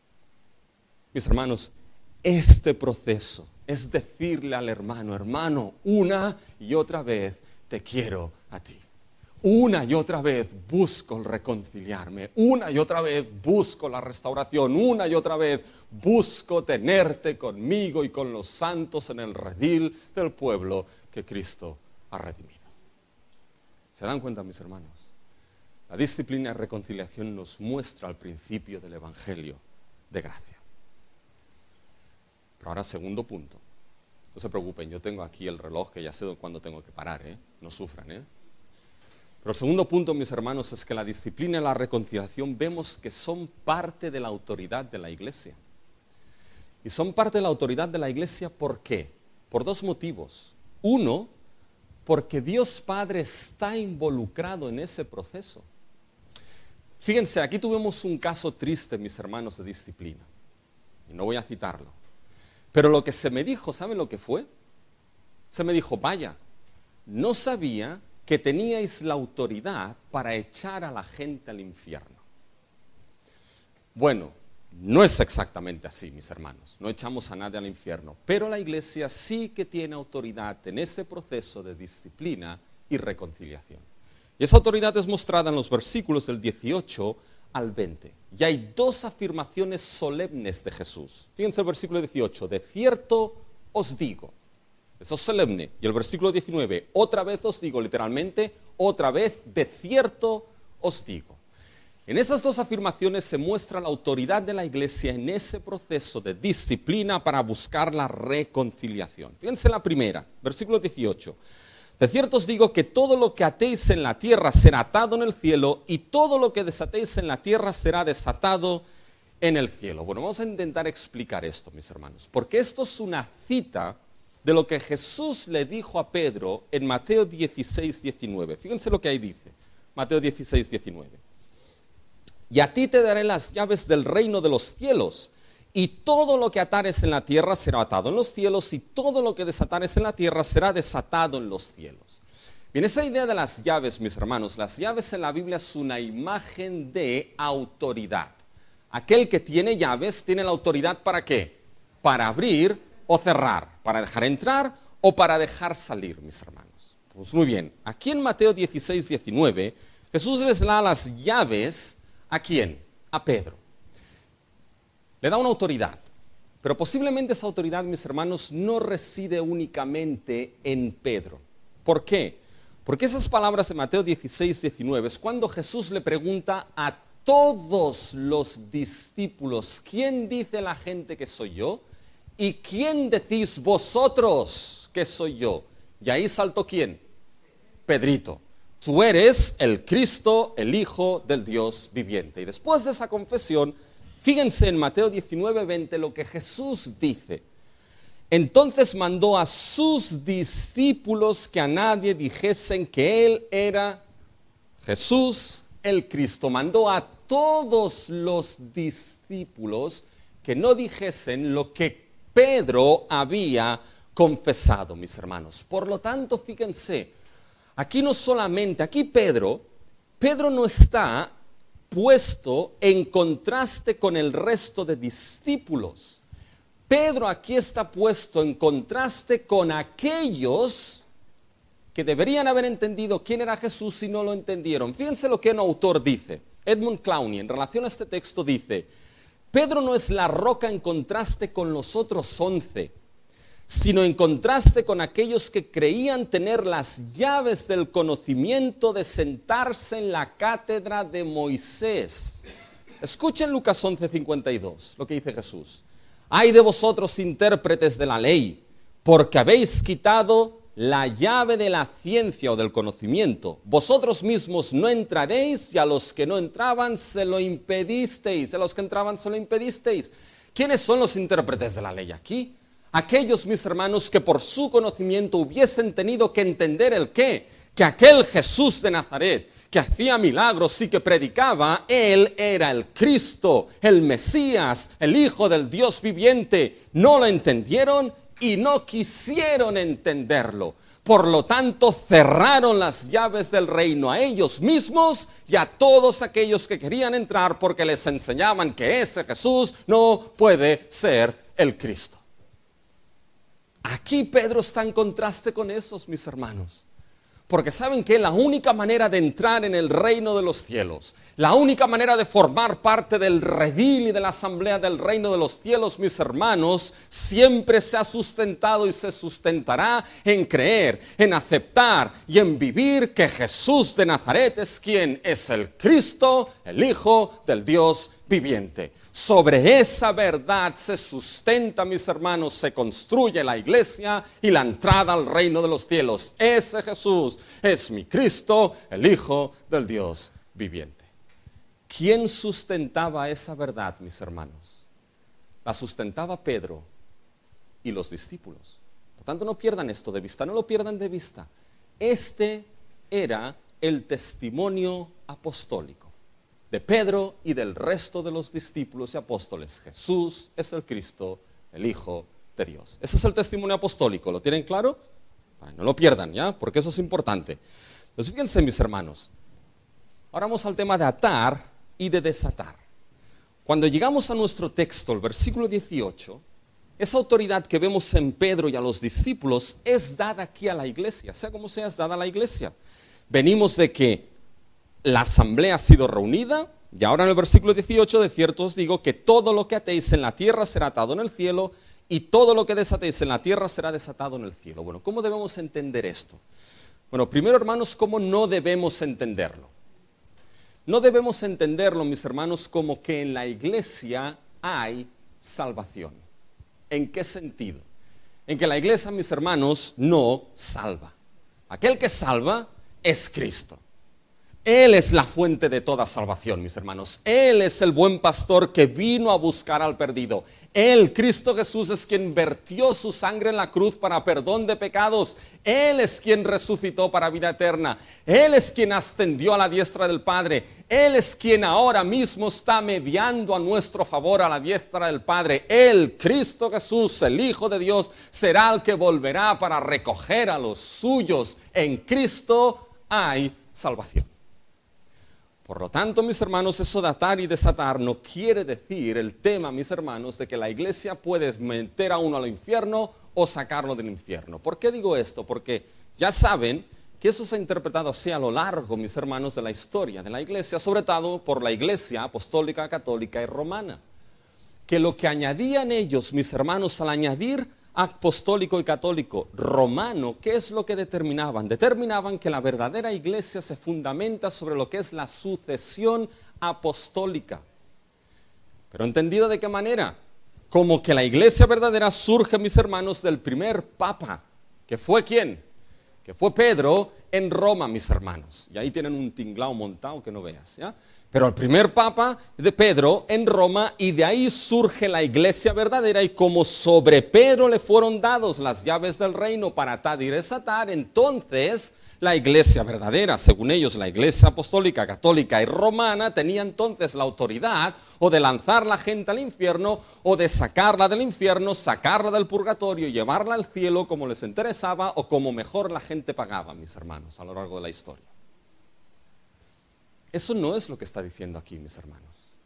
Mis hermanos, este proceso es decirle al hermano, hermano, una y otra vez te quiero a ti. Una y otra vez busco el reconciliarme, una y otra vez busco la restauración, una y otra vez busco tenerte conmigo y con los santos en el redil del pueblo que Cristo ha redimido. ¿Se dan cuenta, mis hermanos? La disciplina de reconciliación nos muestra el principio del Evangelio de gracia. Pero ahora, segundo punto. No se preocupen, yo tengo aquí el reloj que ya sé cuándo tengo que parar, ¿eh? No sufran, ¿eh? Pero el segundo punto, mis hermanos, es que la disciplina y la reconciliación vemos que son parte de la autoridad de la iglesia. Y son parte de la autoridad de la iglesia, ¿por qué? Por dos motivos. Uno, porque Dios Padre está involucrado en ese proceso. Fíjense, aquí tuvimos un caso triste, mis hermanos, de disciplina. Y no voy a citarlo. Pero lo que se me dijo, ¿saben lo que fue? Se me dijo, vaya, no sabía que teníais la autoridad para echar a la gente al infierno. Bueno, no es exactamente así, mis hermanos. No echamos a nadie al infierno. Pero la iglesia sí que tiene autoridad en ese proceso de disciplina y reconciliación. Y esa autoridad es mostrada en los versículos del dieciocho al veinte. Y hay dos afirmaciones solemnes de Jesús. Fíjense el versículo dieciocho. De cierto os digo. Eso es solemne. Y el versículo diecinueve, otra vez os digo, literalmente, otra vez, de cierto os digo. En esas dos afirmaciones se muestra la autoridad de la iglesia en ese proceso de disciplina para buscar la reconciliación. Fíjense la primera, versículo dieciocho. De cierto os digo que todo lo que atéis en la tierra será atado en el cielo, y todo lo que desatéis en la tierra será desatado en el cielo. Bueno, vamos a intentar explicar esto, mis hermanos, porque esto es una cita de lo que Jesús le dijo a Pedro en Mateo dieciséis, diecinueve. Fíjense lo que ahí dice, Mateo dieciséis, diecinueve. Y a ti te daré las llaves del reino de los cielos, y todo lo que atares en la tierra será atado en los cielos, y todo lo que desatares en la tierra será desatado en los cielos. Bien, esa idea de las llaves, mis hermanos, las llaves en la Biblia es una imagen de autoridad. Aquel que tiene llaves tiene la autoridad ¿para qué? Para abrir o cerrar, para dejar entrar o para dejar salir, mis hermanos. Pues muy bien, aquí en Mateo dieciséis, diecinueve, Jesús les da las llaves, ¿a quién? A Pedro. Le da una autoridad, pero posiblemente esa autoridad, mis hermanos, no reside únicamente en Pedro. ¿Por qué? Porque esas palabras de Mateo dieciséis, diecinueve es cuando Jesús le pregunta a todos los discípulos: ¿quién dice la gente que soy yo? ¿Y quién decís vosotros que soy yo? Y ahí saltó ¿quién? Pedrito. Tú eres el Cristo, el Hijo del Dios viviente. Y después de esa confesión, fíjense en Mateo diecinueve, veinte lo que Jesús dice. Entonces mandó a sus discípulos que a nadie dijesen que Él era Jesús el Cristo. Mandó a todos los discípulos que no dijesen lo que Pedro había confesado, mis hermanos. Por lo tanto, fíjense, aquí no solamente, aquí Pedro, Pedro no está puesto en contraste con el resto de discípulos. Pedro aquí está puesto en contraste con aquellos que deberían haber entendido quién era Jesús y no lo entendieron. Fíjense lo que un autor dice, Edmund Clowney, en relación a este texto dice: Pedro no es la roca en contraste con los otros once, sino en contraste con aquellos que creían tener las llaves del conocimiento de sentarse en la cátedra de Moisés. Escuchen Lucas once, cincuenta y dos, lo que dice Jesús. Ay de vosotros, intérpretes de la ley, porque habéis quitado la llave de la ciencia o del conocimiento. Vosotros mismos no entraréis y a los que no entraban se lo impedisteis. A los que entraban se lo impedisteis. ¿Quiénes son los intérpretes de la ley aquí? Aquellos, mis hermanos, que por su conocimiento hubiesen tenido que entender el qué, que aquel Jesús de Nazaret, que hacía milagros y que predicaba, Él era el Cristo, el Mesías, el Hijo del Dios viviente. No lo entendieron y no quisieron entenderlo. Por lo tanto, cerraron las llaves del reino a ellos mismos y a todos aquellos que querían entrar, porque les enseñaban que ese Jesús no puede ser el Cristo. Aquí Pedro está en contraste con esos, mis hermanos. Porque saben que la única manera de entrar en el reino de los cielos, la única manera de formar parte del redil y de la asamblea del reino de los cielos, mis hermanos, siempre se ha sustentado y se sustentará en creer, en aceptar y en vivir que Jesús de Nazaret es quien es el Cristo, el Hijo del Dios viviente. Sobre esa verdad se sustenta, mis hermanos, se construye la iglesia y la entrada al reino de los cielos. Ese Jesús es mi Cristo, el Hijo del Dios viviente. ¿Quién sustentaba esa verdad, mis hermanos? La sustentaba Pedro y los discípulos. Por tanto, no pierdan esto de vista, no lo pierdan de vista. Este era el testimonio apostólico de Pedro y del resto de los discípulos y apóstoles. Jesús es el Cristo, el Hijo de Dios. Ese es el testimonio apostólico, ¿lo tienen claro? Ay, no lo pierdan, ¿ya? Porque eso es importante. Entonces, fíjense, mis hermanos, ahora vamos al tema de atar y de desatar. Cuando llegamos a nuestro texto, el versículo dieciocho, esa autoridad que vemos en Pedro y a los discípulos es dada aquí a la iglesia, sea como sea, es dada a la iglesia. Venimos de que la asamblea ha sido reunida, y ahora en el versículo dieciocho, de cierto os digo que todo lo que atéis en la tierra será atado en el cielo, y todo lo que desatéis en la tierra será desatado en el cielo. Bueno, ¿cómo debemos entender esto? Bueno, primero, hermanos, ¿cómo no debemos entenderlo? No debemos entenderlo, mis hermanos, como que en la iglesia hay salvación. ¿En qué sentido? En que la iglesia, mis hermanos, no salva. Aquel que salva es Cristo. Él es la fuente de toda salvación, mis hermanos. Él es el buen pastor que vino a buscar al perdido. Él, Cristo Jesús, es quien vertió su sangre en la cruz para perdón de pecados. Él es quien resucitó para vida eterna. Él es quien ascendió a la diestra del Padre. Él es quien ahora mismo está mediando a nuestro favor a la diestra del Padre. Él, Cristo Jesús, el Hijo de Dios, será el que volverá para recoger a los suyos. En Cristo hay salvación. Por lo tanto, mis hermanos, eso de atar y desatar no quiere decir el tema, mis hermanos, de que la iglesia puede meter a uno al infierno o sacarlo del infierno. ¿Por qué digo esto? Porque ya saben que eso se ha interpretado así a lo largo, mis hermanos, de la historia de la iglesia, sobre todo por la iglesia apostólica, católica y romana. Que lo que añadían ellos, mis hermanos, al añadir apostólico y católico romano, ¿qué es lo que determinaban? Determinaban que la verdadera iglesia se fundamenta sobre lo que es la sucesión apostólica. Pero ¿entendido de qué manera? Como que la iglesia verdadera surge, mis hermanos, del primer papa, que fue ¿quién? Que fue Pedro en Roma, mis hermanos. Y ahí tienen un tinglao montado que no veas, ¿ya? Pero el primer papa de Pedro en Roma, y de ahí surge la iglesia verdadera, y como sobre Pedro le fueron dados las llaves del reino para atar y desatar, entonces la iglesia verdadera, según ellos la iglesia apostólica, católica y romana, tenía entonces la autoridad o de lanzar la gente al infierno, o de sacarla del infierno, sacarla del purgatorio y llevarla al cielo como les interesaba o como mejor la gente pagaba, mis hermanos, a lo largo de la historia. Eso no es lo que está diciendo aquí, mis hermanos.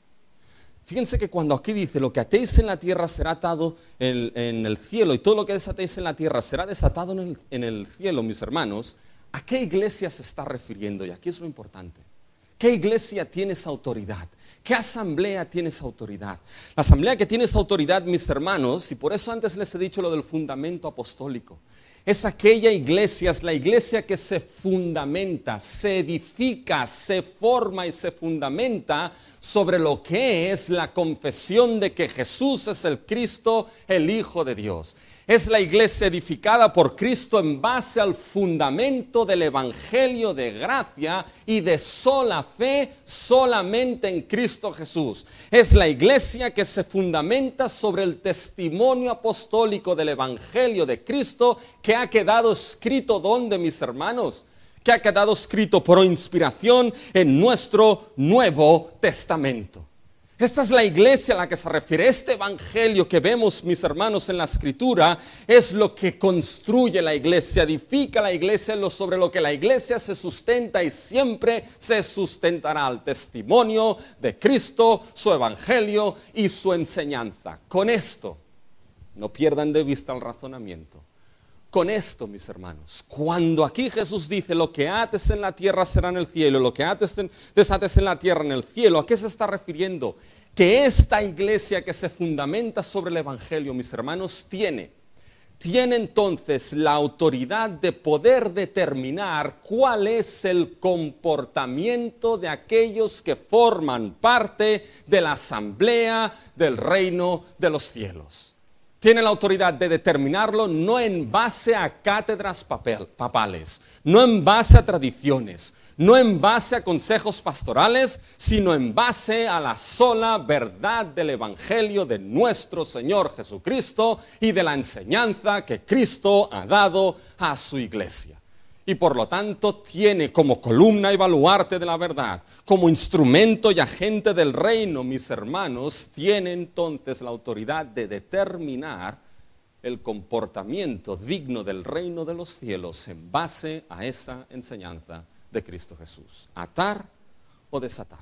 Fíjense que cuando aquí dice lo que atéis en la tierra será atado en, en el cielo, y todo lo que desatéis en la tierra será desatado en el, en el cielo, mis hermanos, ¿a qué iglesia se está refiriendo? Y aquí es lo importante. ¿Qué iglesia tiene esa autoridad? ¿Qué asamblea tiene esa autoridad? La asamblea que tiene esa autoridad, mis hermanos, y por eso antes les he dicho lo del fundamento apostólico, es aquella iglesia, es la iglesia que se fundamenta, se edifica, se forma y se fundamenta sobre lo que es la confesión de que Jesús es el Cristo, el Hijo de Dios. Es la iglesia edificada por Cristo en base al fundamento del Evangelio de gracia y de sola fe solamente en Cristo Jesús. Es la iglesia que se fundamenta sobre el testimonio apostólico del Evangelio de Cristo, que ha quedado escrito, ¿dónde, mis hermanos? Que ha quedado escrito por inspiración en nuestro Nuevo Testamento. Esta es la iglesia a la que se refiere. Este evangelio que vemos, mis hermanos, en la escritura es lo que construye la iglesia, edifica la iglesia, lo sobre lo que la iglesia se sustenta y siempre se sustentará: el testimonio de Cristo, su evangelio y su enseñanza. Con esto, no pierdan de vista el razonamiento. Con esto, mis hermanos, cuando aquí Jesús dice lo que ates en la tierra será en el cielo, lo que ates en, desates en la tierra en el cielo, ¿a qué se está refiriendo? Que esta iglesia que se fundamenta sobre el evangelio, mis hermanos, tiene, tiene entonces la autoridad de poder determinar cuál es el comportamiento de aquellos que forman parte de la asamblea del reino de los cielos. Tiene la autoridad de determinarlo no en base a cátedras papel, papales, no en base a tradiciones, no en base a consejos pastorales, sino en base a la sola verdad del evangelio de nuestro Señor Jesucristo y de la enseñanza que Cristo ha dado a su iglesia. Y por lo tanto tiene como columna y baluarte de la verdad, como instrumento y agente del reino, mis hermanos, tiene entonces la autoridad de determinar el comportamiento digno del reino de los cielos en base a esa enseñanza de Cristo Jesús. Atar o desatar.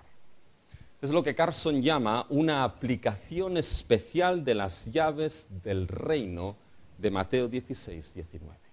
Es lo que Carson llama una aplicación especial de las llaves del reino de Mateo dieciséis, diecinueve.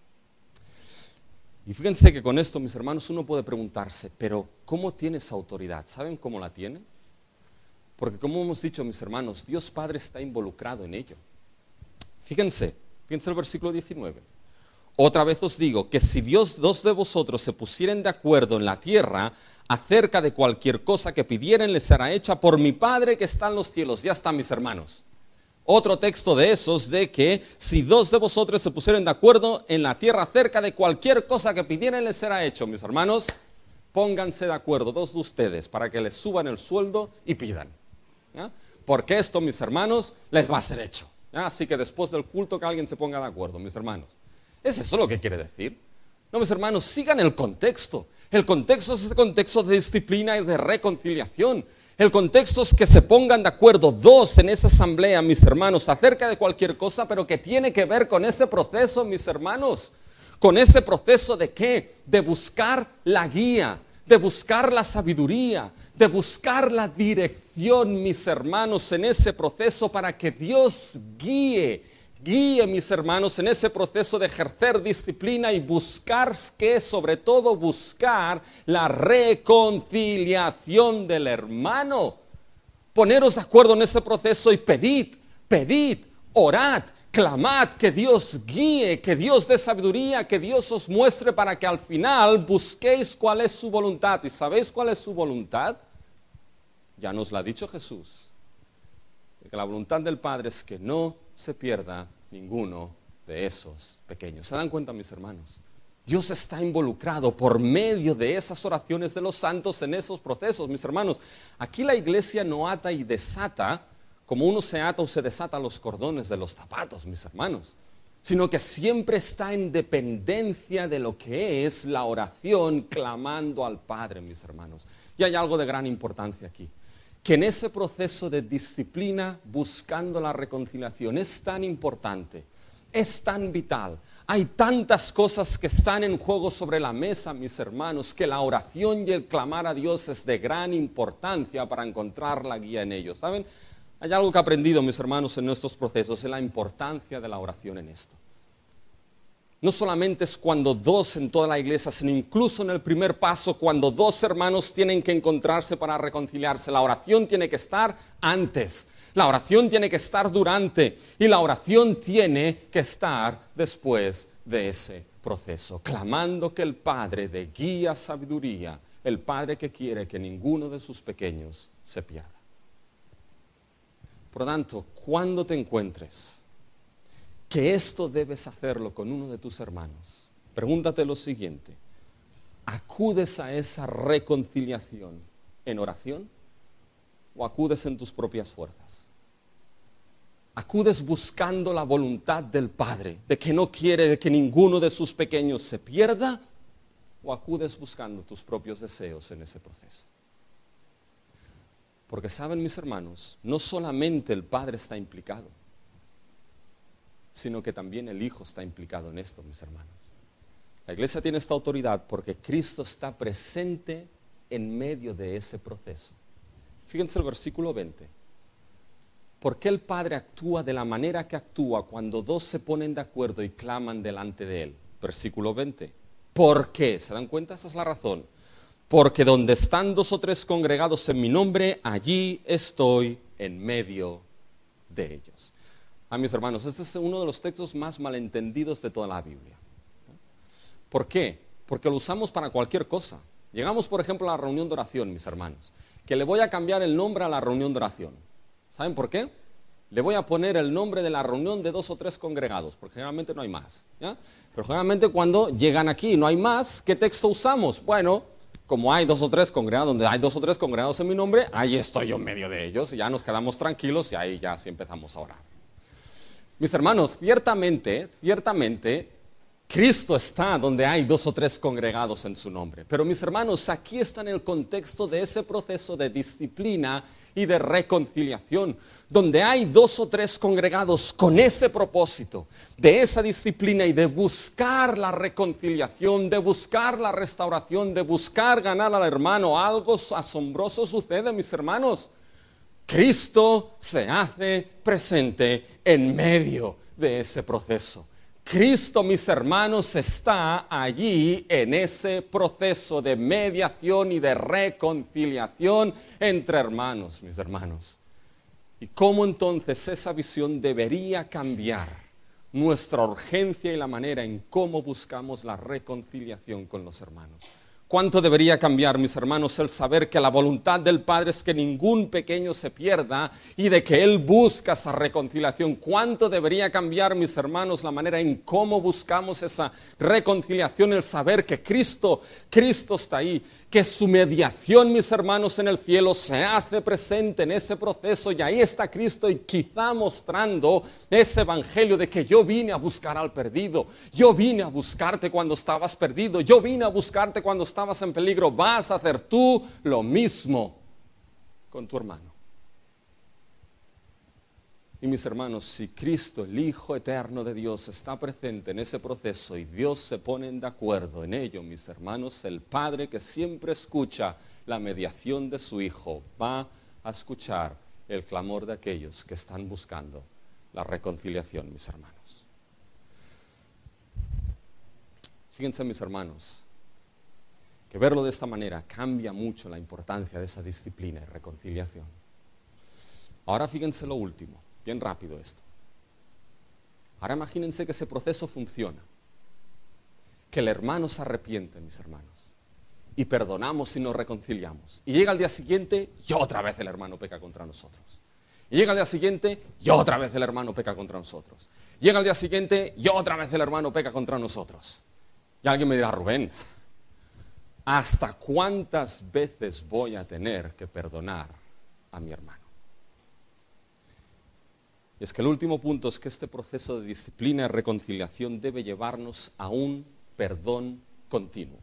Y fíjense que con esto, mis hermanos, uno puede preguntarse, pero ¿cómo tiene esa autoridad? ¿Saben cómo la tiene? Porque como hemos dicho, mis hermanos, Dios Padre está involucrado en ello. Fíjense, fíjense el versículo diecinueve. Otra vez os digo que si Dios, dos de vosotros se pusieren de acuerdo en la tierra acerca de cualquier cosa que pidieren, les será hecha por mi Padre que está en los cielos. Ya está, mis hermanos. Otro texto de esos de que si dos de vosotros se pusieren de acuerdo en la tierra acerca de cualquier cosa que pidieran, les será hecho. Mis hermanos, pónganse de acuerdo dos de ustedes para que les suban el sueldo y pidan, ¿ya? Porque esto, mis hermanos, les va a ser hecho, ¿ya? Así que después del culto que alguien se ponga de acuerdo, mis hermanos. ¿Es eso lo que quiere decir? No, mis hermanos, sigan el contexto. El contexto es ese contexto de disciplina y de reconciliación. El contexto es que se pongan de acuerdo dos en esa asamblea, mis hermanos, acerca de cualquier cosa, pero que tiene que ver con ese proceso, mis hermanos. Con ese proceso de ¿qué? De buscar la guía, de buscar la sabiduría, de buscar la dirección, mis hermanos, en ese proceso para que Dios guíe. Guíe, mis hermanos, en ese proceso de ejercer disciplina y buscar, que sobre todo buscar la reconciliación del hermano. Poneros de acuerdo en ese proceso y pedid, pedid, orad, Clamad que Dios guíe, que Dios dé sabiduría, que Dios os muestre para que al final busquéis cuál es su voluntad. ¿Y sabéis cuál es su voluntad? Ya nos lo ha dicho Jesús. Que la voluntad del Padre es que no se pierda ninguno de esos pequeños. ¿Se dan cuenta, mis hermanos? Dios está involucrado por medio de esas oraciones de los santos en esos procesos, mis hermanos. Aquí la iglesia no ata y desata como uno se ata o se desata los cordones de los zapatos, mis hermanos, sino que siempre está en dependencia de lo que es la oración clamando al Padre, mis hermanos. Y hay algo de gran importancia aquí, que en ese proceso de disciplina buscando la reconciliación es tan importante, es tan vital. Hay tantas cosas que están en juego sobre la mesa, mis hermanos, que la oración y el clamar a Dios es de gran importancia para encontrar la guía en ellos. ¿Saben? Hay algo que he aprendido, mis hermanos, en nuestros procesos, es la importancia de la oración en esto. No solamente es cuando dos en toda la iglesia, sino incluso en el primer paso, cuando dos hermanos tienen que encontrarse para reconciliarse. La oración tiene que estar antes, la oración tiene que estar durante y la oración tiene que estar después de ese proceso, clamando que el Padre de guía sabiduría, el Padre que quiere que ninguno de sus pequeños se pierda. Por lo tanto, cuando te encuentres que esto debes hacerlo con uno de tus hermanos, pregúntate lo siguiente: ¿acudes a esa reconciliación en oración o acudes en tus propias fuerzas? ¿Acudes buscando la voluntad del Padre, de que no quiere de que ninguno de sus pequeños se pierda, o acudes buscando tus propios deseos en ese proceso? Porque saben, mis hermanos, no solamente el Padre está implicado, sino que también el Hijo está implicado en esto, mis hermanos. La iglesia tiene esta autoridad porque Cristo está presente en medio de ese proceso. Fíjense el versículo veinte. ¿Por qué el Padre actúa de la manera que actúa cuando dos se ponen de acuerdo y claman delante de Él? Versículo veinte. ¿Por qué? ¿Se dan cuenta? Esa es la razón. Porque donde están dos o tres congregados en mi nombre, allí estoy en medio de ellos. A mis hermanos, este es uno de los textos más malentendidos de toda la Biblia. ¿Por qué? Porque lo usamos para cualquier cosa. Llegamos, por ejemplo, a la reunión de oración, mis hermanos, que le voy a cambiar el nombre a la reunión de oración. ¿Saben por qué? Le voy a poner el nombre de la reunión de dos o tres congregados, porque generalmente no hay más, ¿ya? Pero generalmente cuando llegan aquí y no hay más, ¿qué texto usamos? Bueno, como hay dos o tres congregados, donde hay dos o tres congregados en mi nombre, ahí estoy yo en medio de ellos y ya nos quedamos tranquilos y ahí ya sí empezamos a orar. Mis hermanos, ciertamente, ciertamente, Cristo está donde hay dos o tres congregados en su nombre. Pero mis hermanos, aquí está en el contexto de ese proceso de disciplina y de reconciliación, donde hay dos o tres congregados con ese propósito, de esa disciplina y de buscar la reconciliación, de buscar la restauración, de buscar ganar al hermano. Algo asombroso sucede, mis hermanos. Cristo se hace presente en medio de ese proceso. Cristo, mis hermanos, está allí en ese proceso de mediación y de reconciliación entre hermanos, mis hermanos. ¿Y cómo entonces esa visión debería cambiar nuestra urgencia y la manera en cómo buscamos la reconciliación con los hermanos? ¿Cuánto debería cambiar, mis hermanos, el saber que la voluntad del Padre es que ningún pequeño se pierda y de que Él busca esa reconciliación? ¿Cuánto debería cambiar, mis hermanos, la manera en cómo buscamos esa reconciliación? El saber que Cristo, Cristo está ahí, que su mediación, mis hermanos, en el cielo se hace presente en ese proceso y ahí está Cristo y quizá mostrando ese evangelio de que yo vine a buscar al perdido, yo vine a buscarte cuando estabas perdido, yo vine a buscarte cuando estabas estabas en peligro. Vas a hacer tú lo mismo con tu hermano. Y mis hermanos, si Cristo, el Hijo eterno de Dios, está presente en ese proceso y Dios se pone de acuerdo en ello, mis hermanos, el Padre que siempre escucha la mediación de su Hijo va a escuchar el clamor de aquellos que están buscando la reconciliación, mis hermanos. Fíjense, mis hermanos, que verlo de esta manera cambia mucho la importancia de esa disciplina y reconciliación. Ahora fíjense lo último, bien rápido esto. Ahora imagínense que ese proceso funciona, que el hermano se arrepiente, mis hermanos, y perdonamos y nos reconciliamos. Y llega al día siguiente y otra vez el hermano peca contra nosotros. Y llega al día siguiente y otra vez el hermano peca contra nosotros. Llega al día siguiente y otra vez el hermano peca contra nosotros. Y alguien me dirá, Rubén, ¿hasta cuántas veces voy a tener que perdonar a mi hermano? Y es que el último punto es que este proceso de disciplina y reconciliación debe llevarnos a un perdón continuo.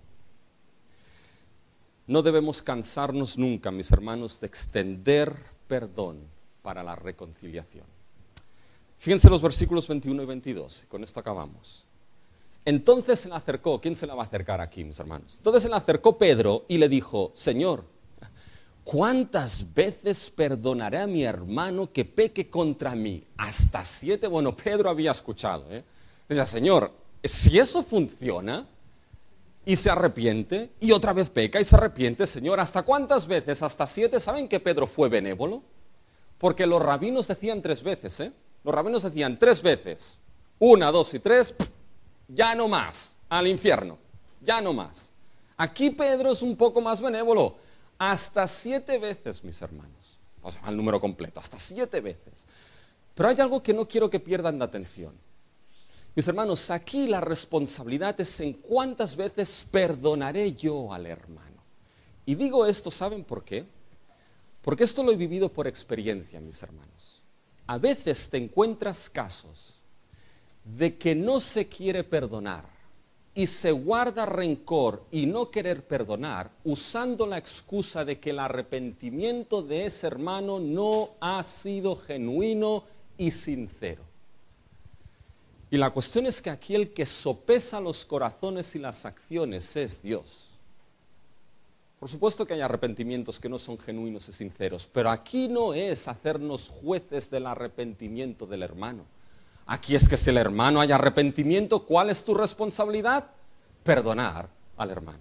No debemos cansarnos nunca, mis hermanos, de extender perdón para la reconciliación. Fíjense los versículos veintiuno y veintidós, con esto acabamos. Entonces se le acercó, ¿quién se le va a acercar aquí, mis hermanos? Entonces se le acercó Pedro y le dijo, Señor, ¿cuántas veces perdonaré a mi hermano que peque contra mí? ¿Hasta siete? Bueno, Pedro había escuchado, ¿eh? Decía, Señor, si eso funciona y se arrepiente y otra vez peca y se arrepiente, Señor, ¿hasta cuántas veces? ¿Hasta siete? ¿Saben que Pedro fue benévolo? Porque los rabinos decían tres veces, ¿eh? Los rabinos decían tres veces, una, dos y tres, pff, ya no más, al infierno, ya no más. Aquí Pedro es un poco más benévolo, hasta siete veces, mis hermanos, o sea, el número completo, hasta siete veces. Pero hay algo que no quiero que pierdan de atención. Mis hermanos, aquí la responsabilidad es en cuántas veces perdonaré yo al hermano. Y digo esto, ¿saben por qué? Porque esto lo he vivido por experiencia, mis hermanos. A veces te encuentras casos de que no se quiere perdonar y se guarda rencor y no querer perdonar usando la excusa de que el arrepentimiento de ese hermano no ha sido genuino y sincero. Y la cuestión es que aquí el que sopesa los corazones y las acciones es Dios. Por supuesto que hay arrepentimientos que no son genuinos y sinceros, pero aquí no es hacernos jueces del arrepentimiento del hermano. Aquí es que si el hermano hay arrepentimiento, ¿cuál es tu responsabilidad? Perdonar al hermano.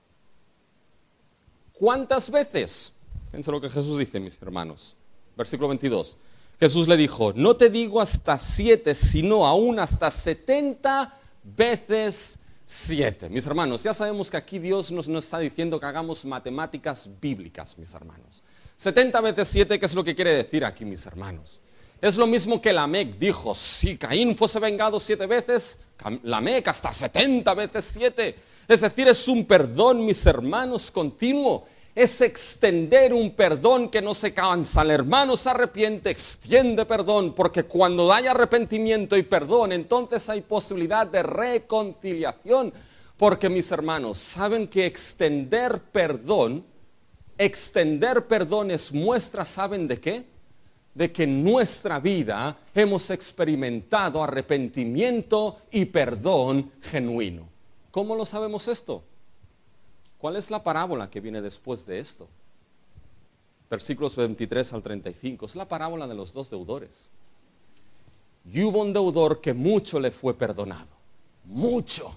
¿Cuántas veces? Fíjense lo que Jesús dice, mis hermanos. Versículo veintidós. Jesús le dijo, no te digo hasta siete, sino aún hasta setenta veces siete. Mis hermanos, ya sabemos que aquí Dios nos, nos está diciendo que hagamos matemáticas bíblicas, mis hermanos. setenta veces siete, ¿qué es lo que quiere decir aquí, mis hermanos? Es lo mismo que Lamec dijo, si Caín fuese vengado siete veces, Lamec hasta setenta veces siete. Es decir, es un perdón, mis hermanos, continuo. Es extender un perdón que no se cansa. El hermano se arrepiente, extiende perdón, porque cuando hay arrepentimiento y perdón, entonces hay posibilidad de reconciliación. Porque, mis hermanos, saben que extender perdón, extender perdón es muestra, ¿saben de qué? De que en nuestra vida hemos experimentado arrepentimiento y perdón genuino. ¿Cómo lo sabemos esto? ¿Cuál es la parábola que viene después de esto? Versículos veintitrés al treinta y cinco. Es la parábola de los dos deudores. Y hubo un deudor que mucho le fue perdonado. Mucho.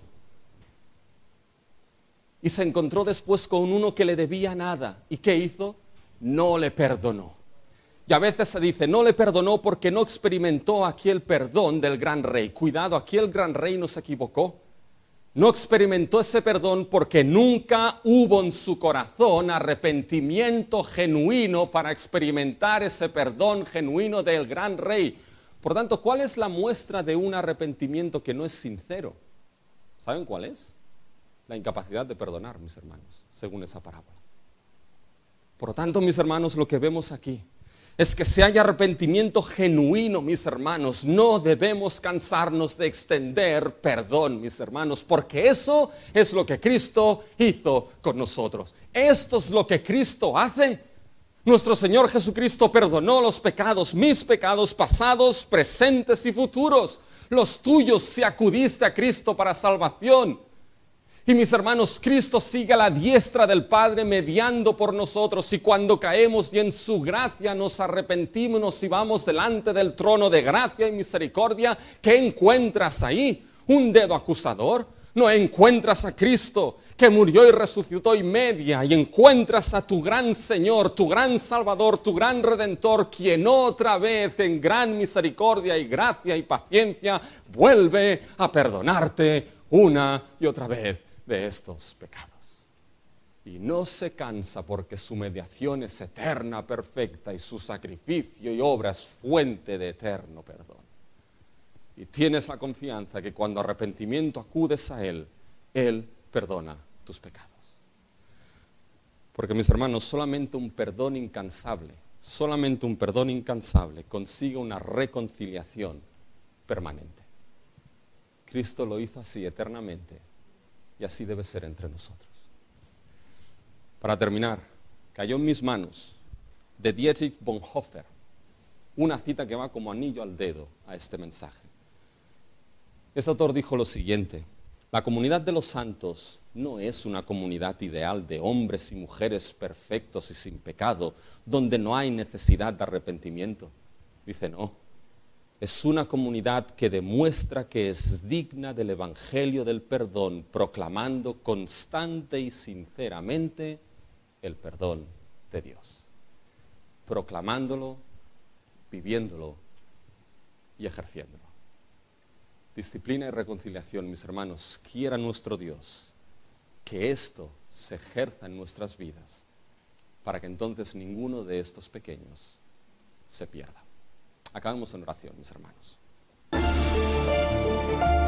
Y se encontró después con uno que le debía nada. ¿Y qué hizo? No le perdonó. Y a veces se dice, no le perdonó porque no experimentó aquí el perdón del gran rey. Cuidado, aquí el gran rey no se equivocó. No experimentó ese perdón porque nunca hubo en su corazón arrepentimiento genuino para experimentar ese perdón genuino del gran rey. Por tanto, ¿cuál es la muestra de un arrepentimiento que no es sincero? ¿Saben cuál es? La incapacidad de perdonar, mis hermanos, según esa parábola. Por lo tanto, mis hermanos, lo que vemos aquí es que si hay arrepentimiento genuino, mis hermanos, no debemos cansarnos de extender perdón, mis hermanos, porque eso es lo que Cristo hizo con nosotros. Esto es lo que Cristo hace. Nuestro Señor Jesucristo perdonó los pecados, mis pecados pasados, presentes y futuros. Los tuyos si acudiste a Cristo para salvación. Y mis hermanos, Cristo sigue a la diestra del Padre mediando por nosotros, y cuando caemos y en su gracia nos arrepentimos y vamos delante del trono de gracia y misericordia, ¿qué encuentras ahí? ¿Un dedo acusador? no encuentras a Cristo que murió y resucitó y media, y encuentras a tu gran Señor, tu gran Salvador, tu gran Redentor, quien otra vez en gran misericordia y gracia y paciencia vuelve a perdonarte una y otra vez de estos pecados. Y no se cansa porque su mediación es eterna, perfecta, y su sacrificio y obra es fuente de eterno perdón. Y tienes la confianza que cuando arrepentimiento acudes a Él, Él perdona tus pecados. Porque mis hermanos, solamente un perdón incansable, solamente un perdón incansable consigue una reconciliación permanente. Cristo lo hizo así eternamente y así debe ser entre nosotros. Para terminar, cayó en mis manos de Dietrich Bonhoeffer una cita que va como anillo al dedo a este mensaje. Este autor dijo lo siguiente: la comunidad de los santos no es una comunidad ideal de hombres y mujeres perfectos y sin pecado, donde no hay necesidad de arrepentimiento. Dice, no, es una comunidad que demuestra que es digna del evangelio del perdón, proclamando constante y sinceramente el perdón de Dios. Proclamándolo, viviéndolo y ejerciéndolo. Disciplina y reconciliación, mis hermanos, quiera nuestro Dios que esto se ejerza en nuestras vidas para que entonces ninguno de estos pequeños se pierda. Acabemos en oración, mis hermanos.